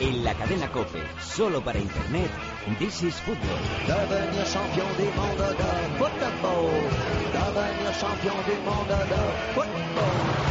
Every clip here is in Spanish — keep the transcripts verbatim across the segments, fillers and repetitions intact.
En la cadena COPE, solo para Internet, This is Football. Devenir champion du monde de football. Devenir champion du monde de football.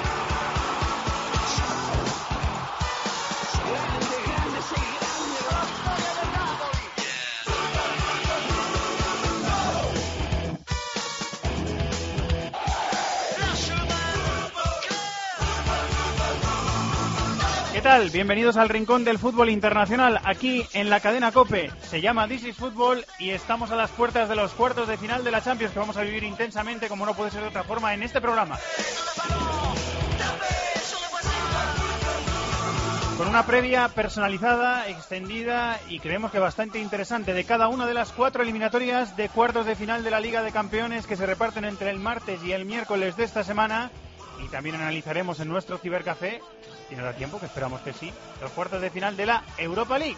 ¿Qué tal? Bienvenidos al Rincón del Fútbol Internacional, aquí en la cadena COPE. Se llama This is Football y estamos a las puertas de los cuartos de final de la Champions, que vamos a vivir intensamente, como no puede ser de otra forma, en este programa. Con una previa personalizada, extendida y creemos que bastante interesante de cada una de las cuatro eliminatorias de cuartos de final de la Liga de Campeones que se reparten entre el martes y el miércoles de esta semana. Y también analizaremos en nuestro cibercafé, si nos da tiempo, que esperamos que sí, los cuartos de final de la Europa League.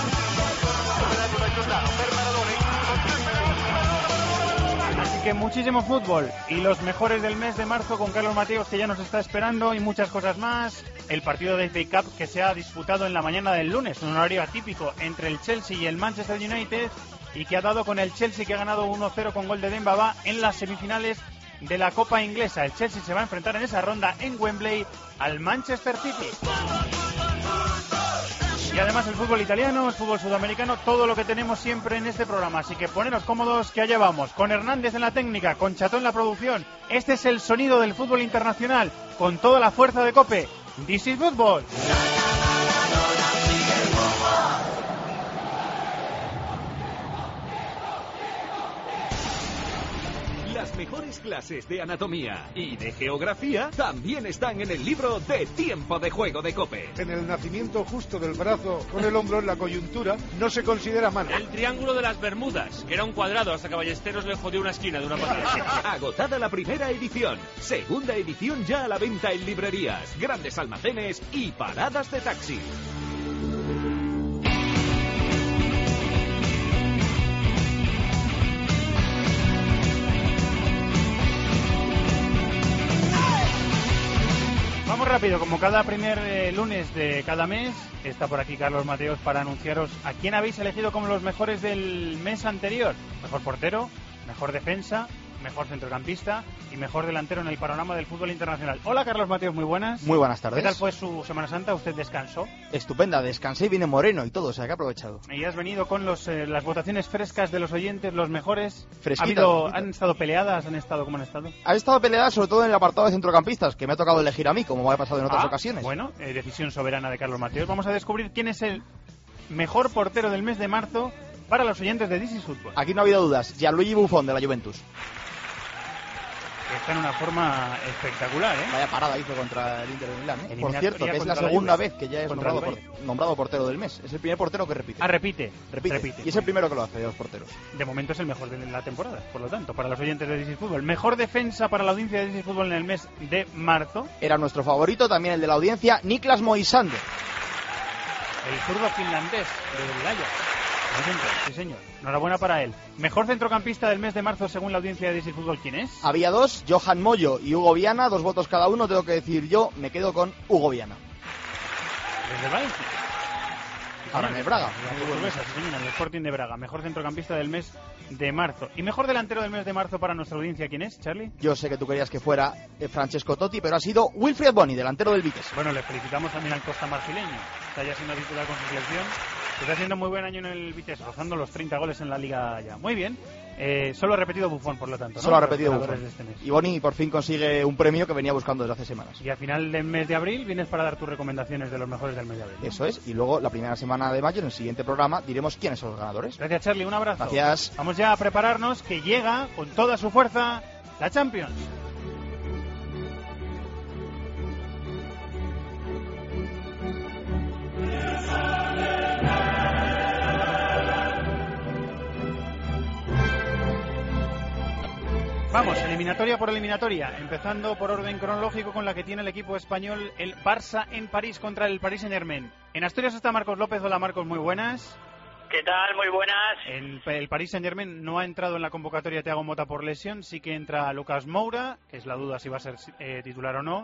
Así que muchísimo fútbol y los mejores del mes de marzo con Carlos Mateos, que ya nos está esperando, y muchas cosas más. El partido de F A Cup que se ha disputado en la mañana del lunes, un horario atípico entre el Chelsea y el Manchester United, y que ha dado con el Chelsea, que ha ganado uno cero con gol de Dembaba en las semifinales de la Copa Inglesa. El Chelsea se va a enfrentar en esa ronda en Wembley al Manchester City. Y además el fútbol italiano, el fútbol sudamericano, todo lo que tenemos siempre en este programa. Así que poneros cómodos, que allá vamos. Con Hernández en la técnica, con Cható en la producción. Este es el sonido del fútbol internacional, con toda la fuerza de COPE. This is Football. Las mejores clases de anatomía y de geografía también están en el libro de Tiempo de Juego de COPE. En el nacimiento justo del brazo, con el hombro en la coyuntura, no se considera mano. El triángulo de las Bermudas, que era un cuadrado hasta que Ballesteros le jodió una esquina de una patada. Agotada la primera edición. Segunda edición ya a la venta en librerías, grandes almacenes y paradas de taxi. Vamos rápido, como cada primer eh, lunes de cada mes, está por aquí Carlos Mateos para anunciaros a quién habéis elegido como los mejores del mes anterior. Mejor portero, mejor defensa, mejor centrocampista y mejor delantero en el panorama del fútbol internacional. Hola Carlos Mateos, muy buenas. Muy buenas tardes. ¿Qué tal fue su Semana Santa? ¿Usted descansó? Estupenda, descansé y vine moreno y todo, o sea que he aprovechado. Y has venido con los, eh, las votaciones frescas de los oyentes, los mejores. Fresquitas, ¿Ha habido, fresquitas. ¿Han estado peleadas? ¿Han estado como han estado? Ha estado peleada sobre todo en el apartado de centrocampistas, que me ha tocado elegir a mí, como me ha pasado en otras Ah, ocasiones. Bueno, eh, decisión soberana de Carlos Mateos. Vamos a descubrir quién es el mejor portero del mes de marzo para los oyentes de This is Football. Aquí no ha habido dudas, Gianluigi Buffon de la Juventus. Está en una forma espectacular, ¿eh? Vaya parada hizo contra el Inter de Milán, ¿eh? Por Eliminatoria cierto, que es la contra la segunda Juve. vez que ya es Contra nombrado, el por- nombrado portero del mes. Es el primer portero que repite. Ah, repite. repite. repite. Y es el primero que lo hace de los porteros. De momento es el mejor de la temporada, por lo tanto, para los oyentes de This is Football. Mejor defensa para la audiencia de This is Football en el mes de marzo. Era nuestro favorito, también el de la audiencia, Niklas Moisander. El zurdo finlandés del Ajax. Sí, señor. Enhorabuena para él. Mejor centrocampista del mes de marzo según la audiencia de This is Football, ¿quién es? Había dos, Johan Moyo y Hugo Viana, dos votos cada uno. Tengo que decir yo, me quedo con Hugo Viana. Desde Valencia. Ahora en el Braga. La portuguesa, sí, señor, en el Sporting de Braga. Mejor centrocampista del mes de marzo. Y mejor delantero del mes de marzo para nuestra audiencia, ¿quién es, Charlie? Yo sé que tú querías que fuera eh, Francesco Totti, pero ha sido Wilfried Bony, delantero del Vitesse. Bueno, le felicitamos también al Costa Marfileño. Está ya siendo titular con su selección. Está haciendo muy buen año en el Vitesse, rozando los treinta goles en la Liga ya. Muy bien. Eh, solo ha repetido Buffon, por lo tanto, ¿no? Solo ha Los repetido ganadores Buffon. de este mes. Y Bony por fin consigue un premio que venía buscando desde hace semanas. Y a final del mes de abril vienes para dar tus recomendaciones de los mejores del mes de abril, ¿no? Eso es. Y luego, la primera semana de mayo, en el siguiente programa, diremos quiénes son los ganadores. Gracias, Charlie. Un abrazo. Gracias. Vamos ya a prepararnos, que llega con toda su fuerza la Champions. Vamos, eliminatoria por eliminatoria, empezando por orden cronológico con la que tiene el equipo español, el Barça en París contra el Paris Saint-Germain. En Asturias está Marcos López. Hola Marcos, muy buenas. ¿Qué tal? Muy buenas. El, el Paris Saint-Germain no ha entrado en la convocatoria Thiago Motta por lesión, sí que entra Lucas Moura, que es la duda si va a ser eh, titular o no.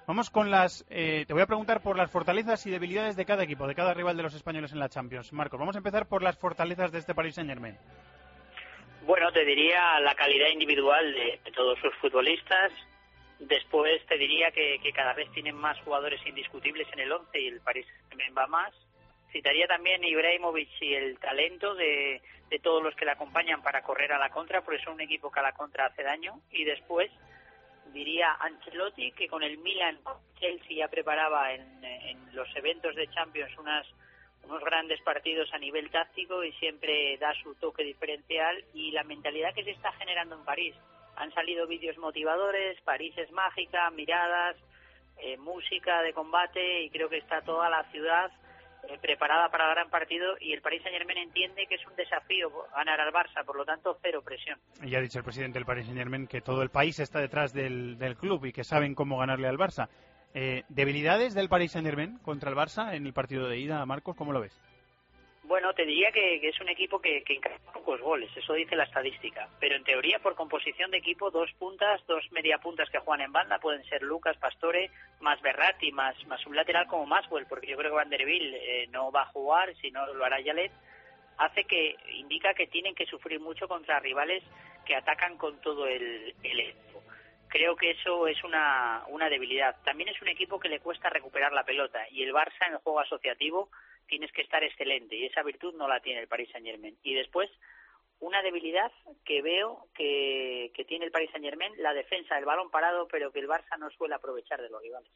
Vamos con las... Eh, te voy a preguntar por las fortalezas y debilidades de cada equipo, de cada rival de los españoles en la Champions. Marcos, vamos a empezar por las fortalezas de este Paris Saint-Germain. Bueno, te diría la calidad individual de, de todos sus futbolistas. Después te diría que, que cada vez tienen más jugadores indiscutibles en el once y el Paris Saint-Germain va más. Citaría también Ibrahimovic y el talento de, de todos los que le acompañan para correr a la contra, porque son un equipo que a la contra hace daño. Y después diría Ancelotti, que con el Milan, Chelsea ya preparaba en, en los eventos de Champions unas, unos grandes partidos a nivel táctico y siempre da su toque diferencial, y la mentalidad que se está generando en París. Han salido vídeos motivadores, París es mágica, miradas, eh, música de combate, y creo que está toda la ciudad eh, preparada para el gran partido, y el Paris Saint-Germain entiende que es un desafío ganar al Barça, por lo tanto cero presión. Y ya ha dicho el presidente del Paris Saint-Germain que todo el país está detrás del, del club y que saben cómo ganarle al Barça. Eh, ¿Debilidades del Paris Saint-Germain contra el Barça en el partido de ida, Marcos? ¿Cómo lo ves? Bueno, te diría que, que es un equipo que, que encaja pocos goles, eso dice la estadística. Pero en teoría, por composición de equipo, dos puntas, dos media puntas que juegan en banda, pueden ser Lucas, Pastore, más Verratti, más, más un lateral como Maxwell, porque yo creo que Van der Wiel eh, no va a jugar, si no lo hará Yalet. Hace que, indica que tienen que sufrir mucho contra rivales que atacan con todo el, el equipo. Creo que eso es una, una debilidad. También es un equipo que le cuesta recuperar la pelota, y el Barça en el juego asociativo tienes que estar excelente, y esa virtud no la tiene el Paris Saint-Germain. Y después, una debilidad que veo que, que tiene el Paris Saint-Germain, la defensa del balón parado, pero que el Barça no suele aprovechar de los rivales.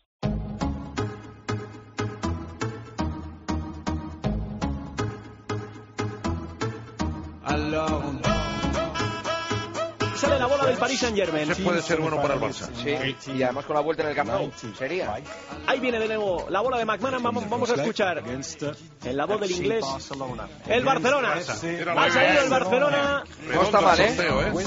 Sale la bola del Paris Saint-Germain. Ese puede ser bueno para el Barça. Sí, y además con la vuelta en el Camp Nou, sería. Ahí viene de nuevo la bola de McManaman. Vamos, vamos a escuchar en la voz del inglés el Barcelona. Ha salido el Barcelona. No está mal, ¿eh?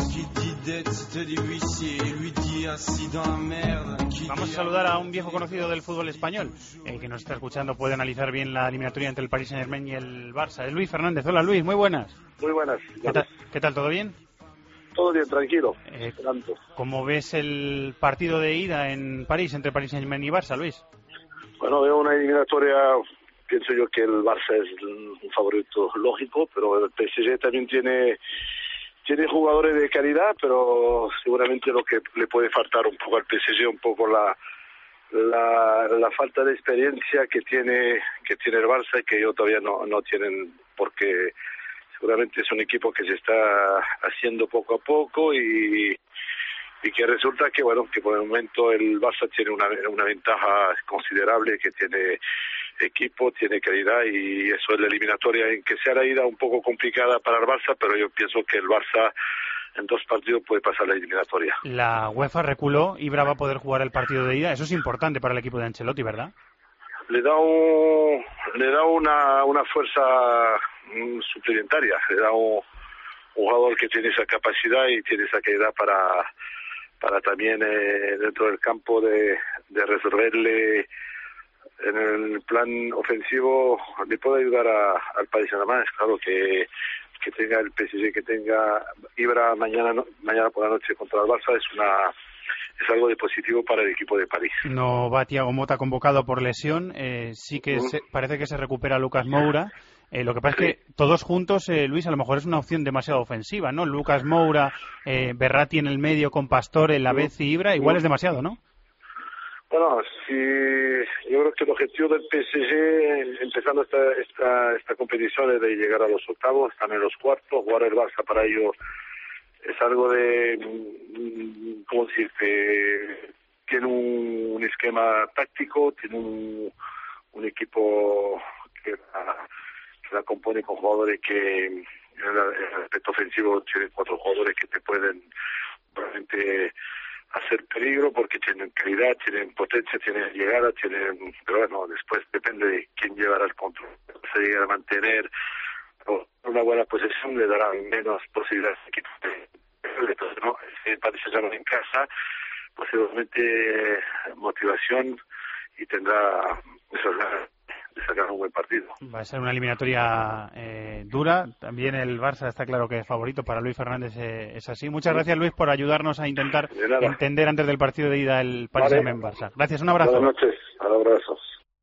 Vamos a saludar a un viejo conocido del fútbol español, eh, que nos está escuchando, puede analizar bien la eliminatoria entre el Paris Saint-Germain y el Barça. Es Luis Fernández. Hola, Luis, muy buenas. Muy buenas. ¿Qué tal, ¿qué tal todo bien? Todo bien, tranquilo. Eh, ¿Cómo ves el partido de ida en París entre Paris Saint-Germain y Barça, Luis? Bueno, veo una eliminatoria, pienso yo que el Barça es un favorito lógico, pero el P S G también tiene tiene jugadores de calidad, pero seguramente lo que le puede faltar un poco al P S G, un poco la la, la falta de experiencia que tiene que tiene el Barça y que ellos todavía no, no tienen, porque seguramente es un equipo que se está haciendo poco a poco y, y que resulta que, bueno, que por el momento el Barça tiene una, una ventaja considerable, que tiene equipo, tiene calidad, y eso es la eliminatoria en que sea la ida un poco complicada para el Barça, pero yo pienso que el Barça en dos partidos puede pasar la eliminatoria. La UEFA reculó, Ibra va a poder jugar el partido de ida, eso es importante para el equipo de Ancelotti, ¿verdad? Le da un, le da una, una fuerza suplementaria, le da un, un jugador que tiene esa capacidad y tiene esa calidad para para también eh, dentro del campo de, de resolverle en el plan ofensivo, le puede ayudar a, al Paris Saint-Germain. Es claro que que tenga el P S G, que tenga Ibra mañana no, mañana por la noche contra el Barça es una es algo de positivo para el equipo de París. No va Thiago Motta convocado por lesión, eh, sí que uh-huh. se, parece que se recupera Lucas Moura. Eh, lo que pasa sí. es que todos juntos, eh, Luis, a lo mejor es una opción demasiado ofensiva, ¿no? Lucas Moura, eh, Verratti en el medio con Pastore, Lavezzi y Ibra, igual uh-huh. es demasiado, ¿no? Bueno, sí, yo creo que el objetivo del P S G, empezando esta, esta, esta competición, es de llegar a los octavos, están en los cuartos, jugar el Barça para ellos es algo de, ¿cómo decirte? Tiene un, un esquema táctico, tiene un, un equipo que la, que la compone con jugadores que en el aspecto ofensivo tienen cuatro jugadores que te pueden realmente hacer peligro porque tienen calidad, tienen potencia, tienen llegada, tienen, pero bueno, después depende de quién llevará el control. Se llega a mantener una buena posesión, le dará menos posibilidades al equipo de entonces, ¿no? Si el Paris Saint-Germain en casa, posiblemente motivación y tendrá esas ganas de sacar un buen partido. Va a ser una eliminatoria eh, dura. También el Barça está claro que es favorito. Para Luis Fernández eh, es así. Muchas gracias, Luis, por ayudarnos a intentar entender antes del partido de ida el Paris Vale. Saint-Germain-Barça. Gracias, un abrazo. Buenas noches, abrazos.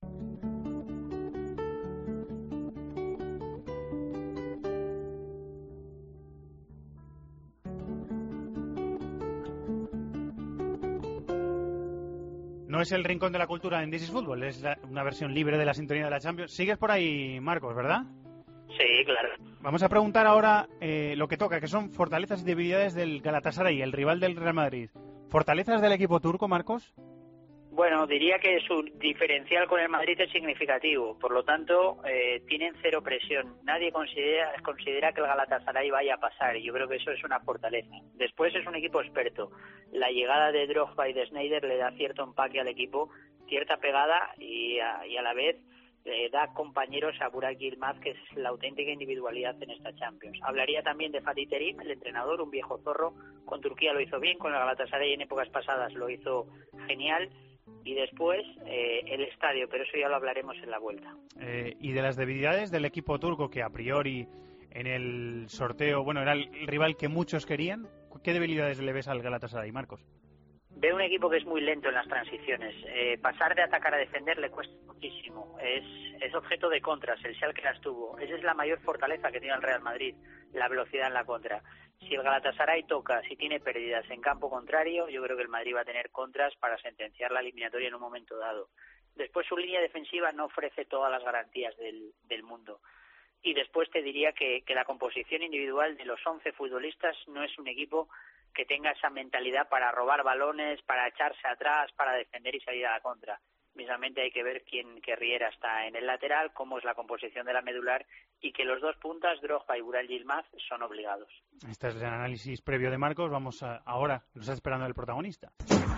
No es el rincón de la cultura en This is Football, es la, una versión libre de la sintonía de la Champions. Sigues por ahí, Marcos, ¿verdad? Sí, claro. Vamos a preguntar ahora eh, lo que toca, que son fortalezas y debilidades del Galatasaray, el rival del Real Madrid. ¿Fortalezas del equipo turco, Marcos? Bueno, diría que su diferencial con el Madrid es significativo, por lo tanto eh, tienen cero presión. Nadie considera, considera que el Galatasaray vaya a pasar y yo creo que eso es una fortaleza. Después es un equipo experto. La llegada de Drogba y de Sneijder le da cierto empaque al equipo, cierta pegada y a, y a la vez eh, da compañeros a Burak Yilmaz, que es la auténtica individualidad en esta Champions. Hablaría también de Fatih Terim, el entrenador, un viejo zorro. Con Turquía lo hizo bien, con el Galatasaray en épocas pasadas lo hizo genial. Y después eh, el estadio, pero eso ya lo hablaremos en la vuelta. Eh, y de las debilidades del equipo turco, que a priori en el sorteo, bueno, era el rival que muchos querían, ¿qué debilidades le ves al Galatasaray, Marcos? Veo un equipo que es muy lento en las transiciones. Eh, pasar de atacar a defender le cuesta muchísimo. Es, es objeto de contras, el Schalke las tuvo. Esa es la mayor fortaleza que tiene el Real Madrid, la velocidad en la contra. Si el Galatasaray toca, si tiene pérdidas en campo contrario, yo creo que el Madrid va a tener contras para sentenciar la eliminatoria en un momento dado. Después su línea defensiva no ofrece todas las garantías del, del mundo. Y después te diría que, que la composición individual de los once futbolistas no es un equipo que tenga esa mentalidad para robar balones, para echarse atrás, para defender y salir a la contra. Mismamente hay que ver quién que Riera está en el lateral, cómo es la composición de la medular y que los dos puntas, Drogba y Burak Yilmaz, son obligados. Este es el análisis previo de Marcos. Vamos a, ahora, nos está esperando el protagonista.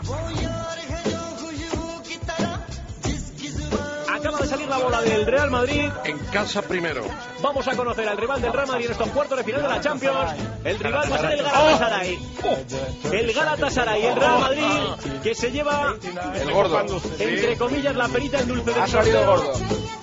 Acaba de salir la bola del Real Madrid. En casa primero. Vamos a conocer al rival del Real Madrid en estos cuartos de final de la Champions. El rival va a ser el Galatasaray. Oh. El Galatasaray, el Real Madrid, que se lleva el gordo, entre comillas, la perita en dulce del ha salido gordo.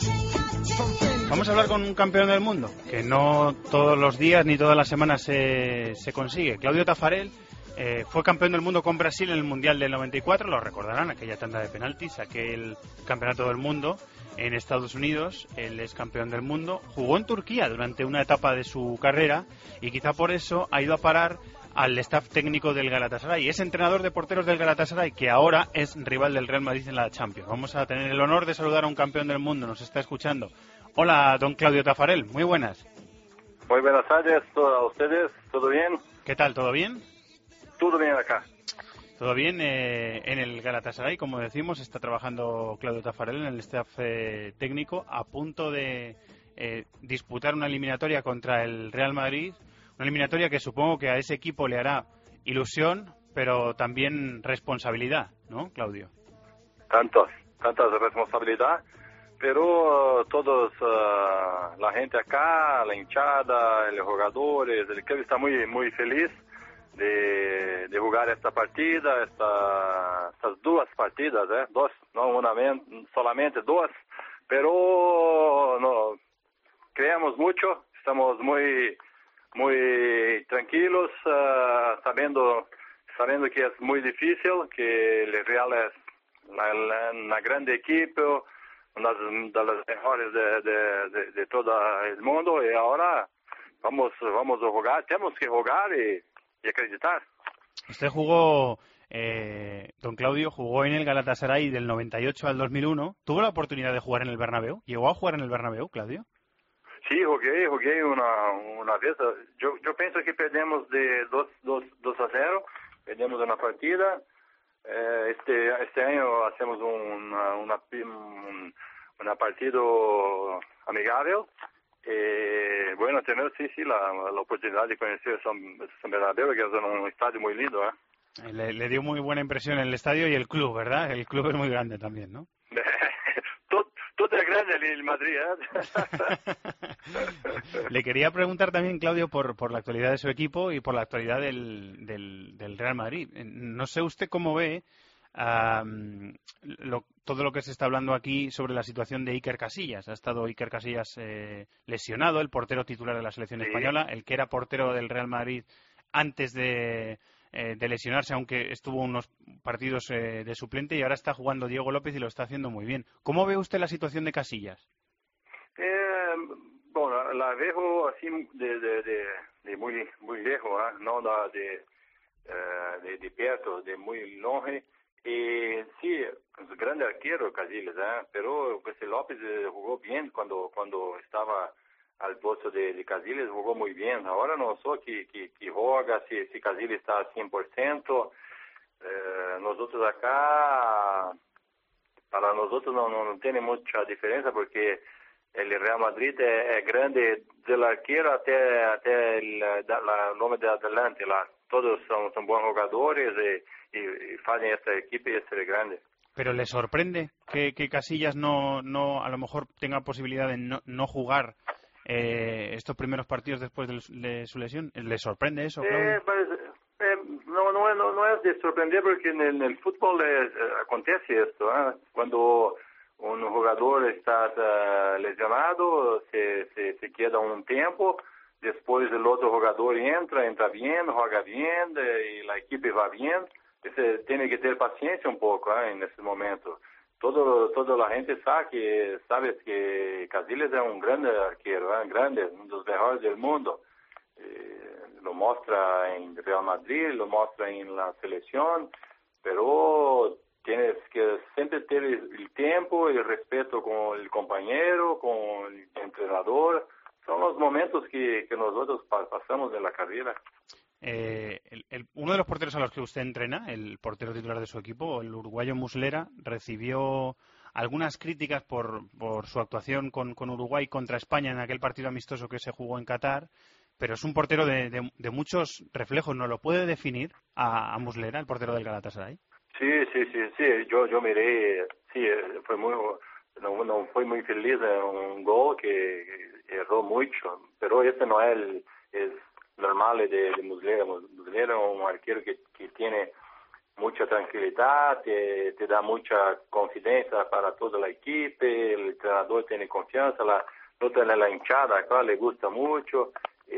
Vamos a hablar con un campeón del mundo, que no todos los días ni todas las semanas se, se consigue. Claudio Taffarel eh, fue campeón del mundo con Brasil en el Mundial del noventa y cuatro, lo recordarán, aquella tanda de penaltis, aquel campeonato del mundo en Estados Unidos. Él es campeón del mundo, jugó en Turquía durante una etapa de su carrera y quizá por eso ha ido a parar al staff técnico del Galatasaray. Es entrenador de porteros del Galatasaray, que ahora es rival del Real Madrid en la Champions. Vamos a tener el honor de saludar a un campeón del mundo, nos está escuchando. Hola, don Claudio Taffarel, muy buenas. Muy buenas tardes a ustedes, ¿todo bien? ¿Qué tal, todo bien? Todo bien acá. Todo bien, eh, en el Galatasaray, como decimos, está trabajando Claudio Taffarel en el staff eh, técnico, a punto de eh, disputar una eliminatoria contra el Real Madrid, una eliminatoria que supongo que a ese equipo le hará ilusión, pero también responsabilidad, ¿no, Claudio? Tantas, tantas responsabilidades. Pero uh, todos, uh, la gente acá, la hinchada, los jugadores, el club está muy muy feliz de, de jugar esta partida, esta, estas dos partidas, ¿eh? dos, no una solamente dos, pero no creemos mucho, estamos muy muy tranquilos, uh, sabiendo sabiendo que es muy difícil, que el Real es la, la, una grande equipo, una de las mejores de, de, de, de todo el mundo, y ahora vamos vamos a jugar, tenemos que jugar y, y acreditar. Usted jugó, eh, don Claudio, jugó en el Galatasaray del noventa y ocho al dos mil uno, ¿tuvo la oportunidad de jugar en el Bernabéu? ¿Llegó a jugar en el Bernabéu, Claudio? Sí, jugué, jugué una, una vez, yo, yo pienso que perdemos de dos a cero, perdemos una partida. Este este año hacemos una una un una partido amigable. Eh, bueno, tener sí sí la, la oportunidad de conocer San, San Bernabéu, que es un estadio muy lindo, ¿eh? Le, le dio muy buena impresión el estadio y el club, ¿verdad? El club es muy grande también, ¿no? todo, todo es grande el Madrid, ¿eh? Le quería preguntar también, Claudio, por, por la actualidad de su equipo y por la actualidad del, del, del Real Madrid. No sé usted cómo ve Um, lo, todo lo que se está hablando aquí sobre la situación de Iker Casillas. Ha estado Iker Casillas eh, lesionado, el portero titular de la selección sí. española, el que era portero del Real Madrid antes de, eh, de lesionarse, aunque estuvo unos partidos eh, de suplente, y ahora está jugando Diego López y lo está haciendo muy bien. ¿Cómo ve usted la situación de Casillas? Eh, bueno, la veo así de, de, de, de muy muy lejos, ¿eh? No de, de, de perto, de muy longe. Y sí, es un grande arquero Casillas, ¿eh? Pero pues López jugó bien cuando cuando estaba al puesto de, de Casillas, jugó muy bien. Ahora no sé que, que, que juega, si, si Casillas está al cien por ciento. Eh, nosotros acá, para nosotros no, no, no tiene mucha diferencia porque el Real Madrid es, es grande del arquero até, até el, la, el nombre de adelante. La, todos son, son buenos jugadores y, y, y hacen esta equipo y este es grande. ¿Pero le sorprende que, que Casillas no, no, a lo mejor tenga posibilidad de no, no jugar eh, estos primeros partidos después de, de su lesión? ¿Le sorprende eso, Claudio? Eh, pues, eh, no, no, no, no es de sorprender porque en el, en el fútbol es, eh, acontece esto. ¿eh? Cuando un jugador está uh, lesionado, se, se, se queda un tiempo, después el otro jugador entra, entra bien, juega bien y la equipo va bien. Se tiene que tener paciencia un poco ¿eh? en ese momento. Todo, toda la gente sabe que, sabe que Casillas es un grande arquero, ¿eh? grande, uno de los mejores del mundo. Eh, lo muestra en Real Madrid, lo muestra en la selección, pero tienes que siempre tener el tiempo y el respeto con el compañero, con el entrenador. Son los momentos que, que nosotros pasamos en la carrera. Eh, el, el, uno de los porteros a los que usted entrena, el portero titular de su equipo, el uruguayo Muslera, recibió algunas críticas por, por su actuación con, con Uruguay contra España en aquel partido amistoso que se jugó en Qatar, pero es un portero de, de, de muchos reflejos. ¿No lo puede definir a, a Muslera, el portero del Galatasaray? Sí, sí, sí, sí. Yo, yo miré, sí, fue muy, no, no fue muy feliz en un gol que, que erró mucho, pero este no es el es normal de, de Muslera. Muslera es un arquero que, que tiene mucha tranquilidad, te, te da mucha confianza para toda la equipo, el entrenador tiene confianza, la nota de la hinchada acá le gusta mucho.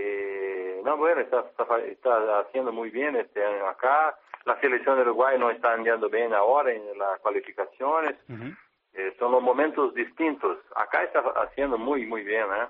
Eh, no, bueno, está, está, está haciendo muy bien este año acá. La selección de Uruguay no está andando bien ahora en las cualificaciones. Uh-huh. Eh, son los momentos distintos. Acá está haciendo muy, muy bien, ¿eh?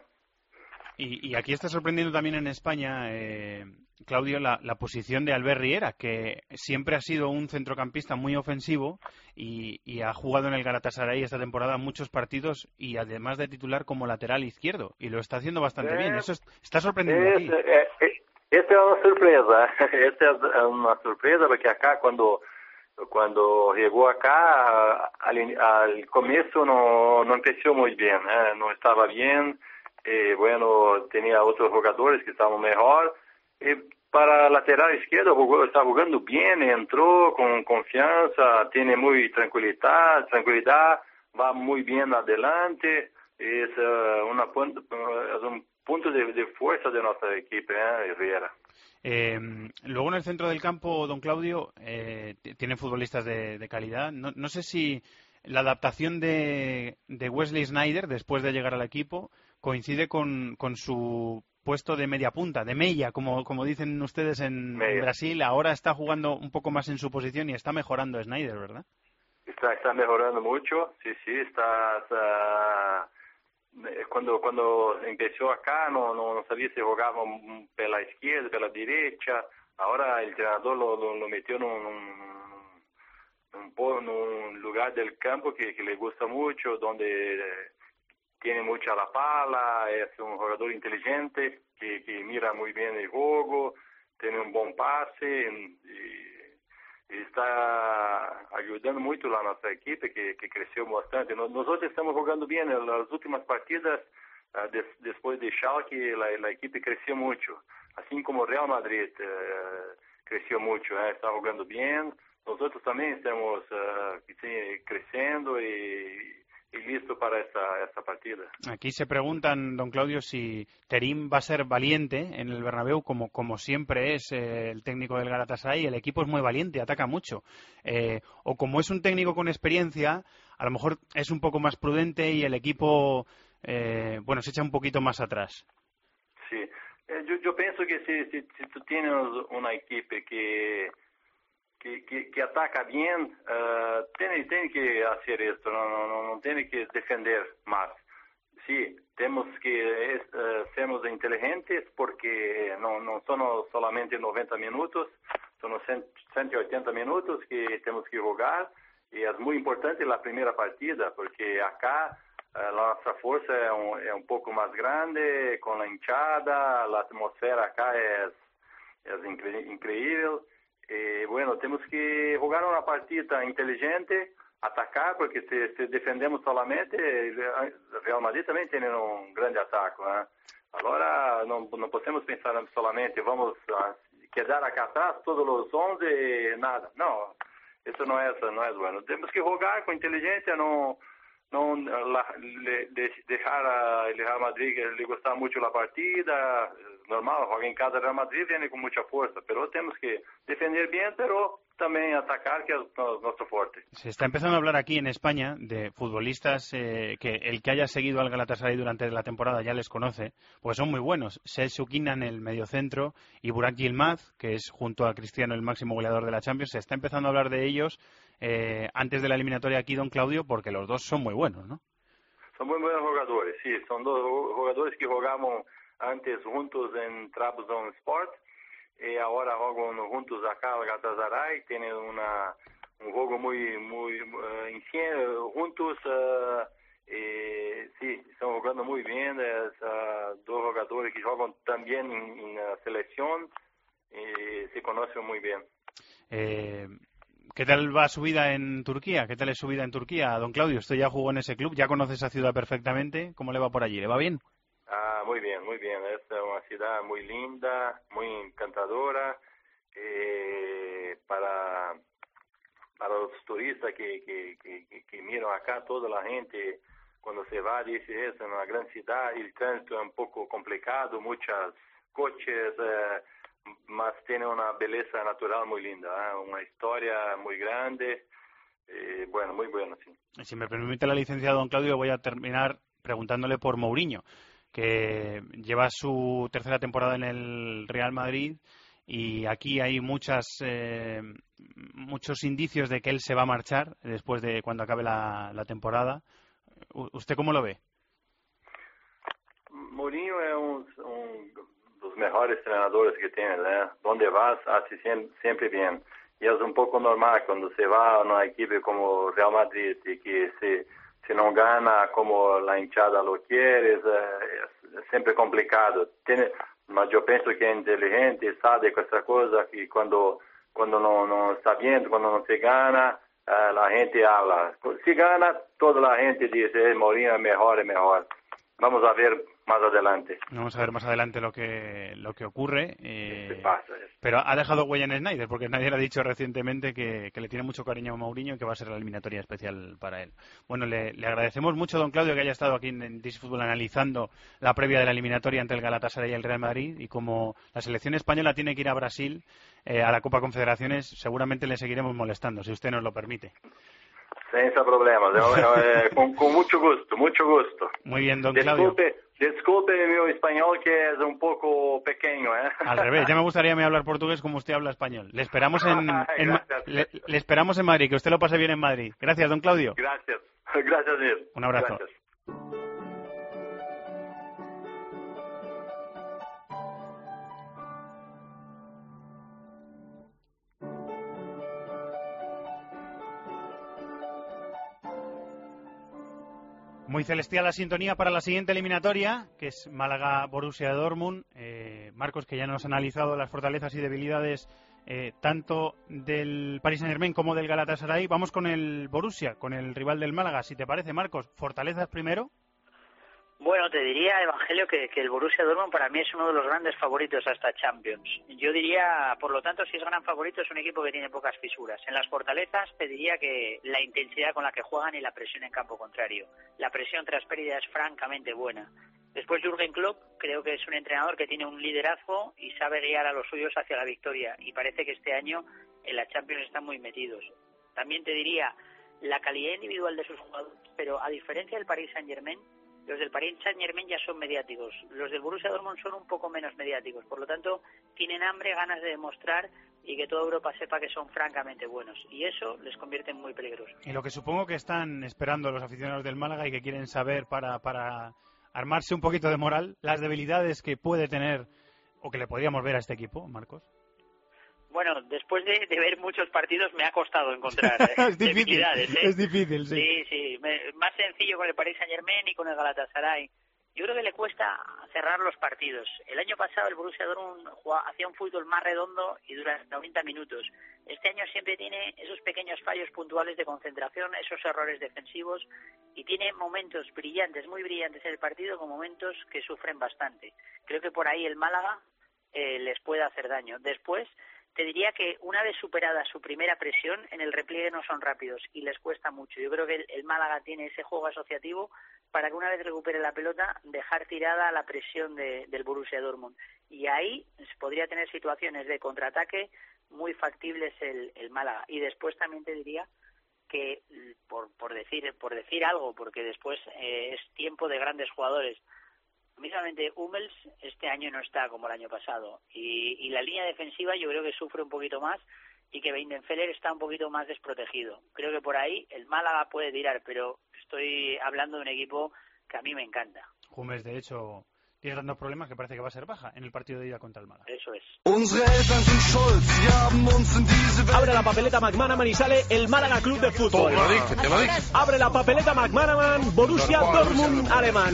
Y, y aquí está sorprendiendo también en España, eh, Claudio, la, la posición de Albert Riera, que siempre ha sido un centrocampista muy ofensivo y, y ha jugado en el Galatasaray esta temporada muchos partidos y además de titular como lateral izquierdo. Y lo está haciendo bastante eh, bien. Eso es, está sorprendiendo es, aquí. Eh, eh, esta es una sorpresa. Esta es una sorpresa porque acá cuando... Cuando llegó acá, al, al comienzo no, no empezó muy bien, ¿eh? No estaba bien, eh, bueno, tenía otros jugadores que estaban mejor. Eh, para lateral izquierdo jugó, está jugando bien, entró con confianza, tiene muy tranquilidad, tranquilidad, va muy bien adelante, es, uh, una, es un punto de, de fuerza de nuestra equipo, ¿eh? Riera. Eh, luego en el centro del campo, don Claudio, eh, tiene futbolistas de, de calidad. No, no sé si la adaptación de, de Wesley Sneijder después de llegar al equipo coincide con, con su puesto de media punta, de meia, como, como dicen ustedes en, en Brasil. Ahora está jugando un poco más en su posición y está mejorando Sneijder, ¿verdad? Está, está mejorando mucho, sí, sí, está... está... Cuando cuando empezó acá no, no, no sabía si jugaba por la izquierda, por la derecha. Ahora el entrenador lo, lo, lo metió en un, un, un, un lugar del campo que, que le gusta mucho, donde tiene mucha la pala, es un jugador inteligente que, que mira muy bien el juego, tiene un buen pase y, está ayudando mucho a nuestra equipo que, que creció bastante. Nosotros estamos jugando bien en las últimas partidas, uh, des, después de Schalke la, la equipo creció mucho, así como Real Madrid uh, creció mucho, ¿eh? Está jugando bien. Nosotros también estamos uh, creciendo y, y listo para esta, esta partida. Aquí se preguntan, don Claudio, si Terim va a ser valiente en el Bernabéu, como, como siempre es eh, el técnico del Galatasaray. El equipo es muy valiente, ataca mucho. Eh, o como es un técnico con experiencia, a lo mejor es un poco más prudente y el equipo, eh, bueno, se echa un poquito más atrás. Sí, eh, yo, yo pienso que si, si, si tú tienes una equipo que... Que, que, que ataca bien, uh, tiene, tiene que hacer esto, no, no, no, no tiene que defender más. Sí, tenemos que es, uh, sermos inteligentes porque no, no son solamente noventa minutos, son ciento ochenta minutos que tenemos que jugar y es muy importante la primera partida porque acá uh, la nuestra fuerza es un, es un poco más grande, con la hinchada, la atmósfera acá es, es incre- increíble. Eh, bueno, tenemos que jugar una partida inteligente, atacar, porque si, si defendemos solamente, Real Madrid también tiene un grande ataque. ¿eh? Ahora no, no podemos pensar solamente, vamos a quedar acá atrás todos los once, nada. No, eso no es, no es bueno. Tenemos que jugar con inteligencia, no, no la, le, de, dejar a Real Madrid que le gusta mucho la partida. Normal, juega en casa Real Madrid, viene con mucha fuerza, pero tenemos que defender bien, pero también atacar, que es nuestro fuerte. Se está empezando a hablar aquí en España de futbolistas eh, que el que haya seguido al Galatasaray durante la temporada ya les conoce, pues son muy buenos. Selçuk Inan, el mediocentro, y Burak Yilmaz, que es junto a Cristiano el máximo goleador de la Champions. Se está empezando a hablar de ellos eh, antes de la eliminatoria aquí, don Claudio, porque los dos son muy buenos, ¿no? Son muy buenos jugadores, sí, son dos jugadores que jugamos antes juntos en Trabzonspor y ahora juegan juntos acá al Galatasaray. Tienen una, un juego muy, muy uh, juntos. Uh, eh, sí, están jugando muy bien. Es, uh, dos jugadores que juegan también en, en la selección y se conocen muy bien. Eh, ¿Qué tal va su vida en Turquía? ¿Qué tal es su vida en Turquía, don Claudio? Usted ya jugó en ese club, ya conoce esa ciudad perfectamente. ¿Cómo le va por allí? ¿Le va bien? Ah, muy bien, muy bien. Es una ciudad muy linda, muy encantadora eh, para, para los turistas que, que, que, que miran acá. Toda la gente cuando se va dice es una gran ciudad, el tránsito es un poco complicado, muchos coches, eh, mas tiene una belleza natural muy linda, ¿eh? Una historia muy grande, eh, bueno, muy bueno, sí. Si me permite la licencia, don Claudio, voy a terminar preguntándole por Mourinho, que lleva su tercera temporada en el Real Madrid y aquí hay muchas eh, muchos indicios de que él se va a marchar después de cuando acabe la, la temporada. ¿Usted cómo lo ve? Mourinho es un, un de los mejores entrenadores que tiene, ¿eh? Donde vas hace siempre bien y es un poco normal cuando se va a una equipo como Real Madrid y que se si no gana como la hinchada lo quiere, es, es siempre complicado. Tiene, mas yo pienso que es inteligente, sabe esta cosa, que cuando, cuando no, no está bien, cuando no se gana, uh, la gente habla. Si gana, toda la gente dice, eh, Mourinho es mejor, es mejor. Vamos a ver más adelante. Vamos a ver más adelante lo que lo que ocurre. Eh, ¿Qué pasa? Pero ha dejado huella en Snyder, porque Snyder ha dicho recientemente que, que le tiene mucho cariño a Mourinho y que va a ser la eliminatoria especial para él. Bueno, le, le agradecemos mucho, don Claudio, que haya estado aquí en, en This Football analizando la previa de la eliminatoria entre el Galatasaray y el Real Madrid. Y como la selección española tiene que ir a Brasil eh, a la Copa Confederaciones, seguramente le seguiremos molestando, si usted nos lo permite. Sin problemas, eh, con, con mucho gusto, mucho gusto. Muy bien, don Disculpe, Claudio. Disculpe mi español que es un poco pequeño, ¿eh? Al revés, ya me gustaría a mí hablar portugués como usted habla español. Le esperamos en, en le, le esperamos en Madrid, que usted lo pase bien en Madrid. Gracias, don Claudio. Gracias, gracias, Nil. Un abrazo. Gracias. Muy celestial la sintonía para la siguiente eliminatoria, que es Málaga-Borussia Dortmund. Eh, Marcos, que ya nos ha analizado las fortalezas y debilidades eh, tanto del Paris Saint-Germain como del Galatasaray. Vamos con el Borussia, con el rival del Málaga. Si te parece, Marcos, fortalezas primero. Bueno, te diría, Evangelio, que, que el Borussia Dortmund para mí es uno de los grandes favoritos hasta Champions. Yo diría, por lo tanto, si es gran favorito, es un equipo que tiene pocas fisuras. En las fortalezas te diría que la intensidad con la que juegan y la presión en campo contrario. La presión tras pérdida es francamente buena. Después Jürgen Klopp creo que es un entrenador que tiene un liderazgo y sabe guiar a los suyos hacia la victoria. Y parece que este año en la Champions están muy metidos. También te diría la calidad individual de sus jugadores, pero a diferencia del Paris Saint-Germain, los del Paris Saint-Germain ya son mediáticos. Los del Borussia Dortmund son un poco menos mediáticos. Por lo tanto, tienen hambre, ganas de demostrar y que toda Europa sepa que son francamente buenos. Y eso les convierte en muy peligrosos. Y lo que supongo que están esperando los aficionados del Málaga y que quieren saber para, para armarse un poquito de moral, las debilidades que puede tener o que le podríamos ver a este equipo, Marcos. Bueno, después de, de ver muchos partidos me ha costado encontrar es difícil, debilidades. ¿eh? Es difícil, sí. Sí, sí. Me, más sencillo con el Paris Saint-Germain y con el Galatasaray. Yo creo que le cuesta cerrar los partidos. El año pasado el Borussia Dortmund jugaba, hacía un fútbol más redondo y durante noventa minutos. Este año siempre tiene esos pequeños fallos puntuales de concentración, esos errores defensivos y tiene momentos brillantes, muy brillantes en el partido con momentos que sufren bastante. Creo que por ahí el Málaga eh, les puede hacer daño. Después te diría que una vez superada su primera presión, en el repliegue no son rápidos y les cuesta mucho. Yo creo que el, el Málaga tiene ese juego asociativo para que una vez recupere la pelota, dejar tirada la presión de, del Borussia Dortmund. Y ahí podría tener situaciones de contraataque muy factibles el, el Málaga. Y después también te diría que, por, por decir por decir algo, porque después eh, es tiempo de grandes jugadores, mismamente Hummels este año no está como el año pasado y, y la línea defensiva yo creo que sufre un poquito más y que Weidenfeller está un poquito más desprotegido. Creo que por ahí el Málaga puede tirar, pero estoy hablando de un equipo que a mí me encanta. Hummels, de hecho, tiene tantos problemas que parece que va a ser baja en el partido de ida contra el Málaga. Eso es. Abre la papeleta McManaman y sale el Málaga Club de Fútbol. Te lo dije, te lo dije. Abre la papeleta McManaman, Borussia Dortmund alemán.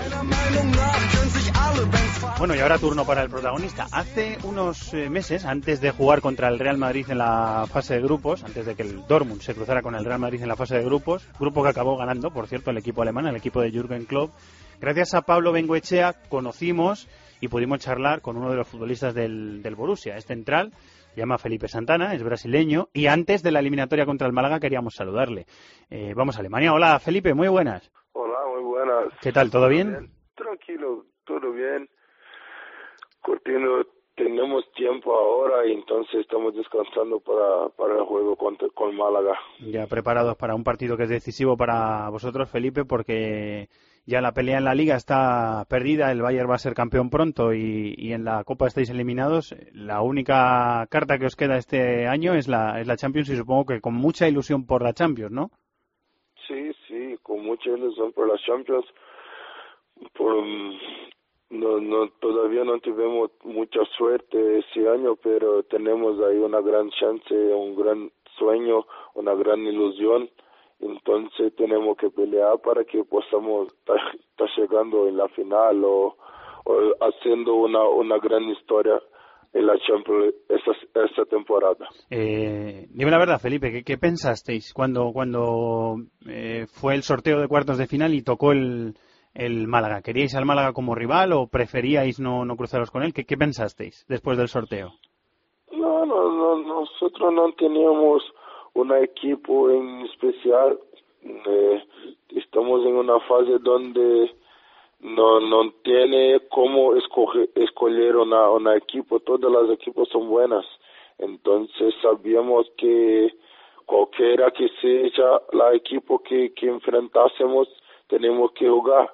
Bueno, y ahora turno para el protagonista. Hace unos eh, meses, antes de jugar contra el Real Madrid en la fase de grupos, antes de que el Dortmund se cruzara con el Real Madrid en la fase de grupos, grupo que acabó ganando, por cierto, el equipo alemán, el equipo de Jürgen Klopp, gracias a Pablo Bengoechea conocimos y pudimos charlar con uno de los futbolistas del, del Borussia. Es central, se llama Felipe Santana, es brasileño, y antes de la eliminatoria contra el Málaga queríamos saludarle. Eh, vamos a Alemania. Hola, Felipe, muy buenas. Hola, muy buenas. ¿Qué tal, todo bien? bien? Tranquilo, todo bien. Cortino, tenemos tiempo ahora y entonces estamos descansando para, para el juego contra, con Málaga. Ya preparados para un partido que es decisivo para vosotros, Felipe, porque ya la pelea en la Liga está perdida, el Bayern va a ser campeón pronto y, y en la Copa estáis eliminados. La única carta que os queda este año es la, es la Champions y supongo que con mucha ilusión por la Champions, ¿no? Sí, sí, con mucha ilusión por la Champions. Por, no, no, todavía no tuvimos mucha suerte este año, pero tenemos ahí una gran chance, un gran sueño, una gran ilusión. Entonces tenemos que pelear para que podamos estar llegando en la final o, o haciendo una, una gran historia en la Champions esta, esta temporada. Eh, dime la verdad, Felipe, ¿qué, qué pensasteis cuando, cuando eh, fue el sorteo de cuartos de final y tocó el, el Málaga? ¿Queríais al Málaga como rival o preferíais no, no cruzaros con él? ¿Qué, qué pensasteis después del sorteo? No, no, no, nosotros no teníamos un equipo en especial. Eh, estamos en una fase donde no no tiene cómo escoger escoger una un equipo. Todos los equipos son buenas, entonces sabíamos que cualquiera que sea el equipo que, que enfrentásemos tenemos que jugar.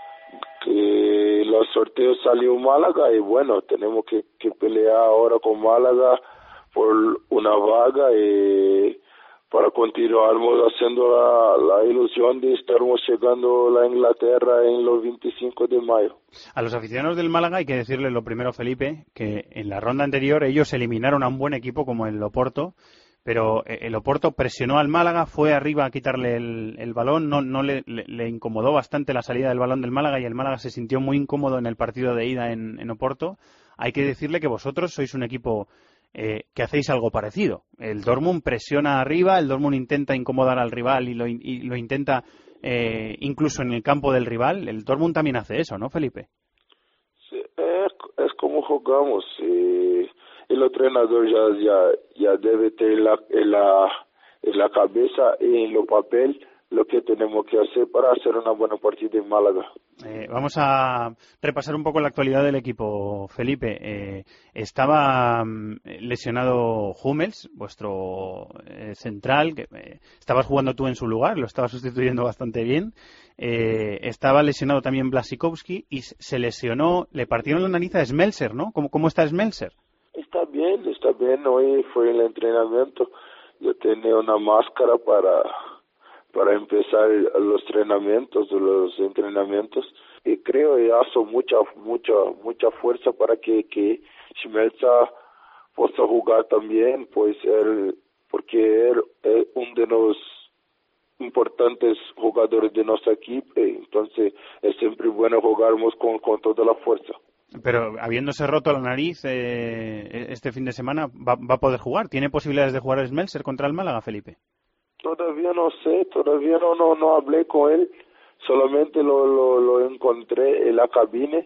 Que los sorteos salió Málaga y bueno, tenemos que, que pelear ahora con Málaga por una vaga y para continuar haciendo la, la ilusión de estarmos llegando a la Inglaterra en los veinticinco de mayo. A los aficionados del Málaga hay que decirle lo primero, Felipe, que en la ronda anterior ellos eliminaron a un buen equipo como el Oporto, pero el Oporto presionó al Málaga, fue arriba a quitarle el, el balón, no, no le, le, le incomodó bastante la salida del balón del Málaga y el Málaga se sintió muy incómodo en el partido de ida en, en Oporto. Hay que decirle que vosotros sois un equipo Eh, que hacéis algo parecido. El Dortmund presiona arriba, el Dortmund intenta incomodar al rival y lo, y lo intenta eh, incluso en el campo del rival. El Dortmund también hace eso, ¿no, Felipe? Sí, es, es como jugamos. Eh, el entrenador ya ya ya debe tener la, en la en la cabeza y en los papel lo que tenemos que hacer para hacer una buena partida en Málaga. Eh, vamos a repasar un poco la actualidad del equipo, Felipe. Eh, estaba mm, lesionado Hummels, vuestro eh, central, que eh, estabas jugando tú en su lugar, lo estabas sustituyendo bastante bien. Eh, estaba lesionado también Blasikowski y se lesionó, le partieron la nariz a Smelser, ¿no? ¿Cómo, cómo está Smelser? Está bien, está bien. Hoy fue el entrenamiento. Yo tenía una máscara para para empezar los entrenamientos, los entrenamientos, y creo que hace mucha, mucha, mucha fuerza para que, que Schmelzer pueda jugar también, pues él, porque él es uno de los importantes jugadores de nuestro equipo, entonces es siempre bueno jugarmos con, con toda la fuerza. Pero habiéndose roto la nariz eh, este fin de semana, ¿va, va a poder jugar? ¿Tiene posibilidades de jugar Smelser contra el Málaga, Felipe? Todavía no sé, todavía no no, no hablé con él, solamente lo, lo, lo encontré en la cabina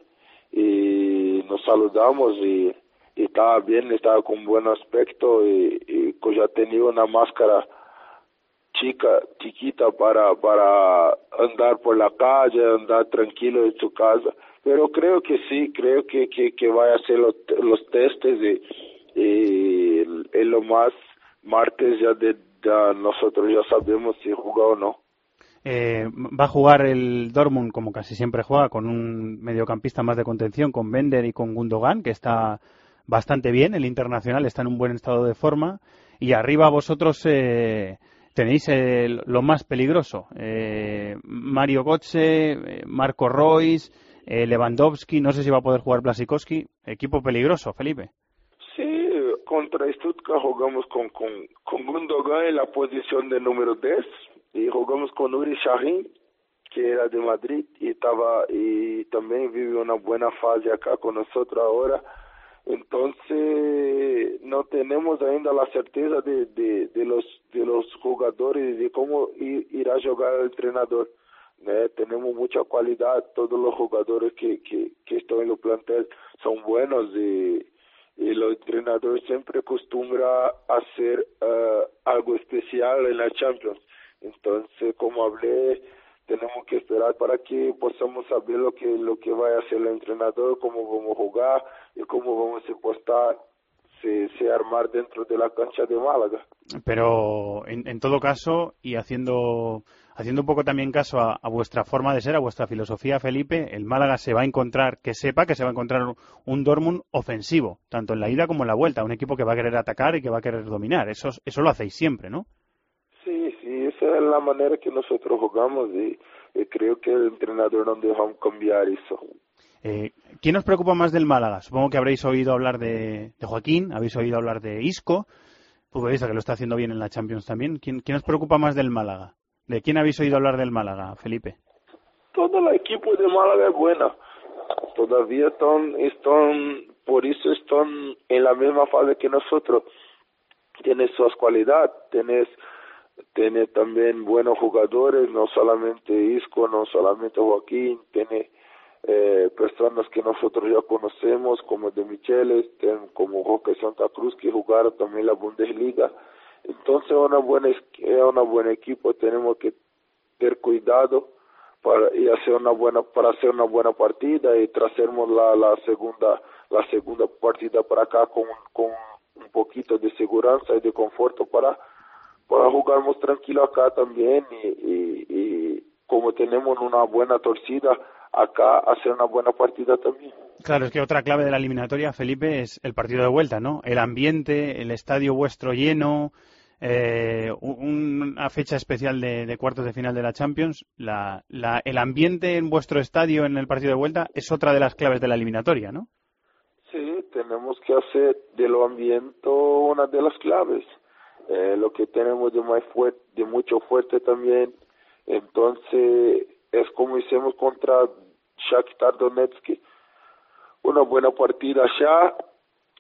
y nos saludamos y, y estaba bien, estaba con buen aspecto y, y pues ya tenía una máscara chica, chiquita para para andar por la calle, andar tranquilo en su casa, pero creo que sí, creo que que, que vaya a hacer los, los testes y, y en lo más martes ya de ya nosotros ya sabemos si juega o no. Eh, va a jugar el Dortmund como casi siempre juega, con un mediocampista más de contención, con Bender y con Gundogan, que está bastante bien, el internacional está en un buen estado de forma, y arriba vosotros eh, tenéis eh, lo más peligroso, eh, Mario Götze, eh, Marco Reus, eh, Lewandowski, no sé si va a poder jugar Blasikowski, equipo peligroso, Felipe. Sí, contra Stuttgart jugamos con, con, con Gundogan en la posición de número diez y jugamos con Uri Sahin, que era de Madrid y estaba y también vive una buena fase acá con nosotros ahora. Entonces no tenemos ainda la certeza de, de, de los de los jugadores de cómo ir, irá a jugar el entrenador. ¿Eh? Tenemos mucha cualidad, todos los jugadores que, que, que están en el plantel son buenos y y el entrenador siempre acostumbra a hacer uh, algo especial en la Champions. Entonces, como hablé, tenemos que esperar para que podamos saber lo que lo que va a hacer el entrenador, cómo vamos a jugar y cómo vamos a postar, se, se armar dentro de la cancha de Málaga. Pero en, en todo caso, y haciendo haciendo un poco también caso a, a vuestra forma de ser, a vuestra filosofía, Felipe, el Málaga se va a encontrar, que sepa que se va a encontrar un Dortmund ofensivo, tanto en la ida como en la vuelta, un equipo que va a querer atacar y que va a querer dominar. Eso, eso lo hacéis siempre, ¿no? Sí, sí, esa es la manera que nosotros jugamos y, y creo que el entrenador no deja cambiar eso. Eh, ¿Quién os preocupa más del Málaga? Supongo que habréis oído hablar de, de Joaquín, habéis oído hablar de Isco, futbolista que lo está haciendo bien en la Champions también. ¿Quién, quién os preocupa más del Málaga? ¿De quién habéis oído hablar del Málaga, Felipe? Todo el equipo de Málaga es buena. Todavía están, están, por eso están en la misma fase que nosotros. Tienes sus cualidades, tienes, tienes también buenos jugadores, no solamente Isco, no solamente Joaquín, tienes eh, personas que nosotros ya conocemos, como De Michelis, como Roque Santa Cruz, que jugaron también la Bundesliga. Entonces es una buena es una buen equipo, tenemos que tener cuidado para y hacer una buena para hacer una buena partida y traernos la la segunda la segunda partida para acá con con un poquito de seguridad y de conforto para para jugarnos tranquilo acá también y, y, y como tenemos una buena torcida acá, hacer una buena partida también. Claro, es que otra clave de la eliminatoria, Felipe, es el partido de vuelta, ¿no? El ambiente, el estadio vuestro lleno, eh, un, una fecha especial de, de cuartos de final de la Champions. La, la, el ambiente en vuestro estadio en el partido de vuelta es otra de las claves de la eliminatoria, ¿no? Sí, tenemos que hacer de lo ambiente una de las claves. Eh, lo que tenemos de, más fuerte, de mucho fuerte también. Entonces, es como hicimos contra Shakhtar Donetsk, una buena partida allá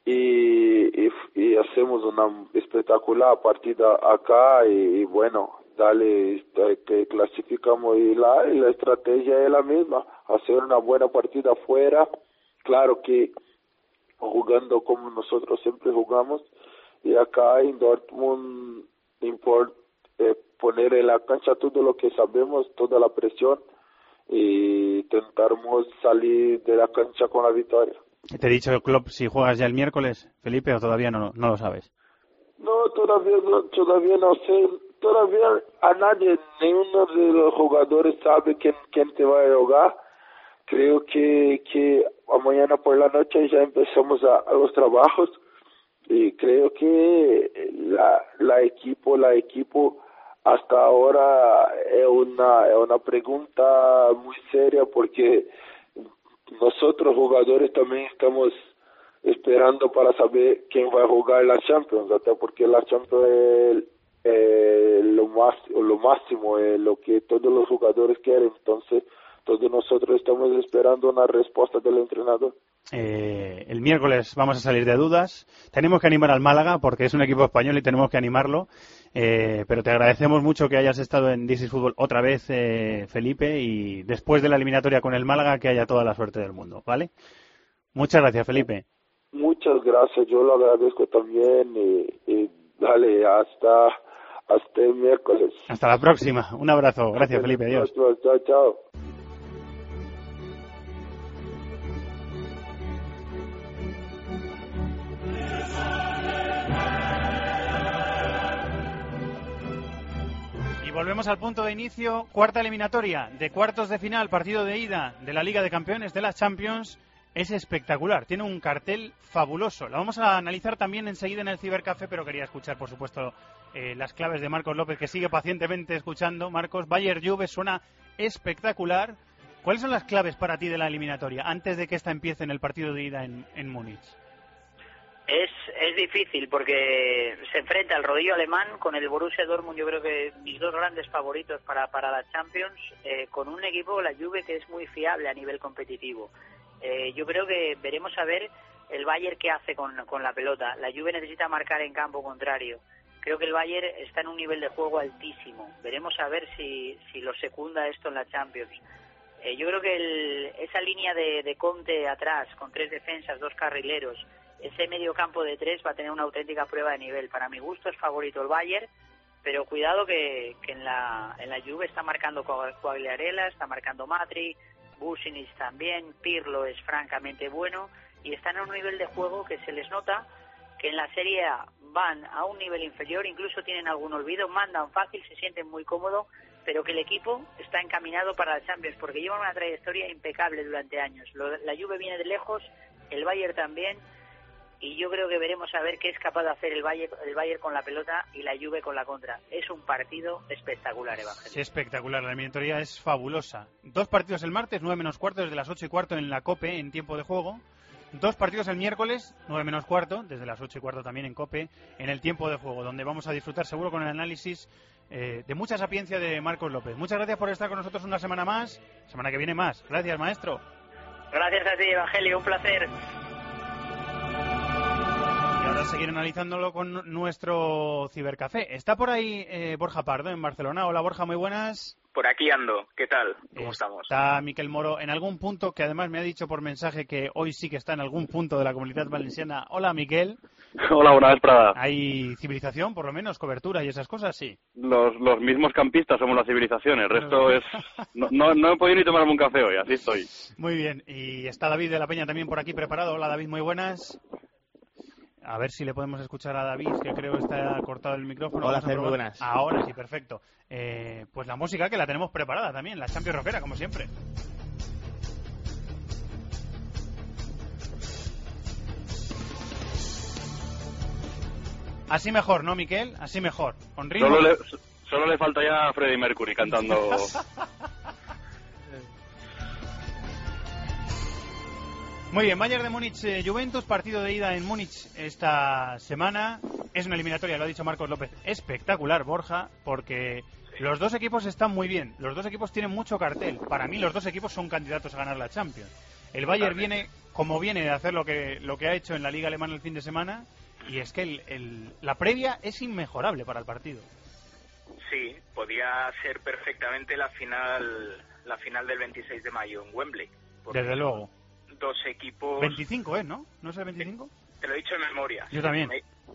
y, y, y hacemos una espectacular partida acá y, y bueno, dale, que clasificamos y la, y la estrategia es la misma, hacer una buena partida afuera, claro que jugando como nosotros siempre jugamos, y acá en Dortmund importa eh, poner en la cancha todo lo que sabemos, toda la presión, y intentamos salir de la cancha con la victoria. ¿Te he dicho, Klopp, si juegas ya el miércoles, Felipe, o todavía no, no lo sabes? No, todavía no, todavía no sé, todavía a nadie, ninguno de los jugadores sabe quién, quién te va a jugar. Creo que, que mañana por la noche ya empezamos a, a los trabajos, y creo que la, la equipo, la equipo hasta ahora es una, es una pregunta muy seria, porque nosotros jugadores también estamos esperando para saber quién va a jugar la Champions, hasta porque la Champions es eh, lo más, lo máximo, es lo que todos los jugadores quieren. Entonces todos nosotros estamos esperando una respuesta del entrenador. Eh, el miércoles vamos a salir de dudas. Tenemos que animar al Málaga porque es un equipo español y tenemos que animarlo. Eh, pero te agradecemos mucho que hayas estado en This is Football otra vez, eh, Felipe, y después de la eliminatoria con el Málaga que haya toda la suerte del mundo, ¿vale? Muchas gracias, Felipe. Muchas gracias, yo lo agradezco también, y, y dale, hasta, hasta el miércoles. Hasta la próxima. Un abrazo. Gracias, Felipe. Adiós. Chao, chao, chao. Volvemos al punto de inicio, cuarta eliminatoria de cuartos de final, partido de ida de la Liga de Campeones de la Champions. Es espectacular, tiene un cartel fabuloso. La vamos a analizar también enseguida en el Cibercafé, pero quería escuchar, por supuesto, eh, las claves de Marcos López, que sigue pacientemente escuchando. Marcos, Bayern Juve suena espectacular. ¿Cuáles son las claves para ti de la eliminatoria antes de que esta empiece en el partido de ida en, en Múnich? Es, es difícil porque se enfrenta el rodillo alemán con el Borussia Dortmund, yo creo que mis dos grandes favoritos para, para la Champions, eh, con un equipo, la Juve, que es muy fiable a nivel competitivo. Eh, yo creo que veremos a ver el Bayern qué hace con, con la pelota. La Juve necesita marcar en campo contrario. Creo que el Bayern está en un nivel de juego altísimo. Veremos a ver si, si lo secunda esto en la Champions. Eh, yo creo que el, esa línea de, de Conte atrás, con tres defensas, dos carrileros, ese medio campo de tres va a tener una auténtica prueba de nivel. Para mi gusto es favorito el Bayern, pero cuidado que, que en la en la Juve está marcando Quagliarella, está marcando Matri, Vucinic también, Pirlo es francamente bueno, y están a un nivel de juego que se les nota que en la Serie A van a un nivel inferior, incluso tienen algún olvido, mandan fácil, se sienten muy cómodos, pero que el equipo está encaminado para la Champions, porque llevan una trayectoria impecable durante años. Lo, la Juve viene de lejos, el Bayern también, y yo creo que veremos a ver qué es capaz de hacer el Bayern, el Bayern con la pelota y la Juve con la contra. Es un partido espectacular, Evangelio. Sí, espectacular, la eliminatoria es fabulosa. Dos partidos el martes, nueve menos cuarto, desde las ocho y cuarto en la COPE, en tiempo de juego. Dos partidos el miércoles, nueve menos cuarto, desde las ocho y cuarto también en COPE, en el tiempo de juego, donde vamos a disfrutar seguro con el análisis eh, de mucha sapiencia de Marcos López. Muchas gracias por estar con nosotros una semana más, semana que viene más. Gracias, maestro. Gracias a ti, Evangelio, un placer. Y ahora seguir analizándolo con nuestro cibercafé. Está por ahí eh, Borja Pardo en Barcelona. Hola, Borja, muy buenas. Por aquí ando. ¿Qué tal? ¿Cómo estamos? Está Miquel Moro en algún punto, que además me ha dicho por mensaje que hoy sí que está en algún punto de la Comunidad Valenciana. Hola, Miquel. Hola, buena vesprada. ¿Hay civilización, por lo menos, cobertura y esas cosas? Sí. Los, los mismos campistas somos la civilización. El resto es... No, no, no he podido ni tomarme un café hoy, así estoy. Muy bien. Y está David de la Peña también por aquí preparado. Hola, David, muy buenas. A ver si le podemos escuchar a David, que creo que está cortado el micrófono. Hola, Fer, muy buenas. Ahora sí, perfecto. Eh, pues la música que la tenemos preparada también, la Champions Rockera, como siempre. Así mejor, ¿no, Miquel? Así mejor. Con ritmo. Solo le, solo le falta ya a Freddie Mercury cantando... Muy bien, Bayern de Múnich, eh, Juventus, partido de ida en Múnich esta semana. Es una eliminatoria, lo ha dicho Marcos López, espectacular, Borja, porque los dos equipos están muy bien. Los dos equipos tienen mucho cartel. Para mí los dos equipos son candidatos a ganar la Champions. El Bayern viene como viene de hacer lo que, lo que ha hecho en la Liga Alemana el fin de semana, y es que el, el, la previa es inmejorable para el partido. Sí, podía ser perfectamente la final la final del veintiséis de mayo en Wembley. Desde luego. Dos equipos... veinticinco, ¿eh? ¿No? ¿No es el veinticinco? Te lo he dicho en memoria. Yo también.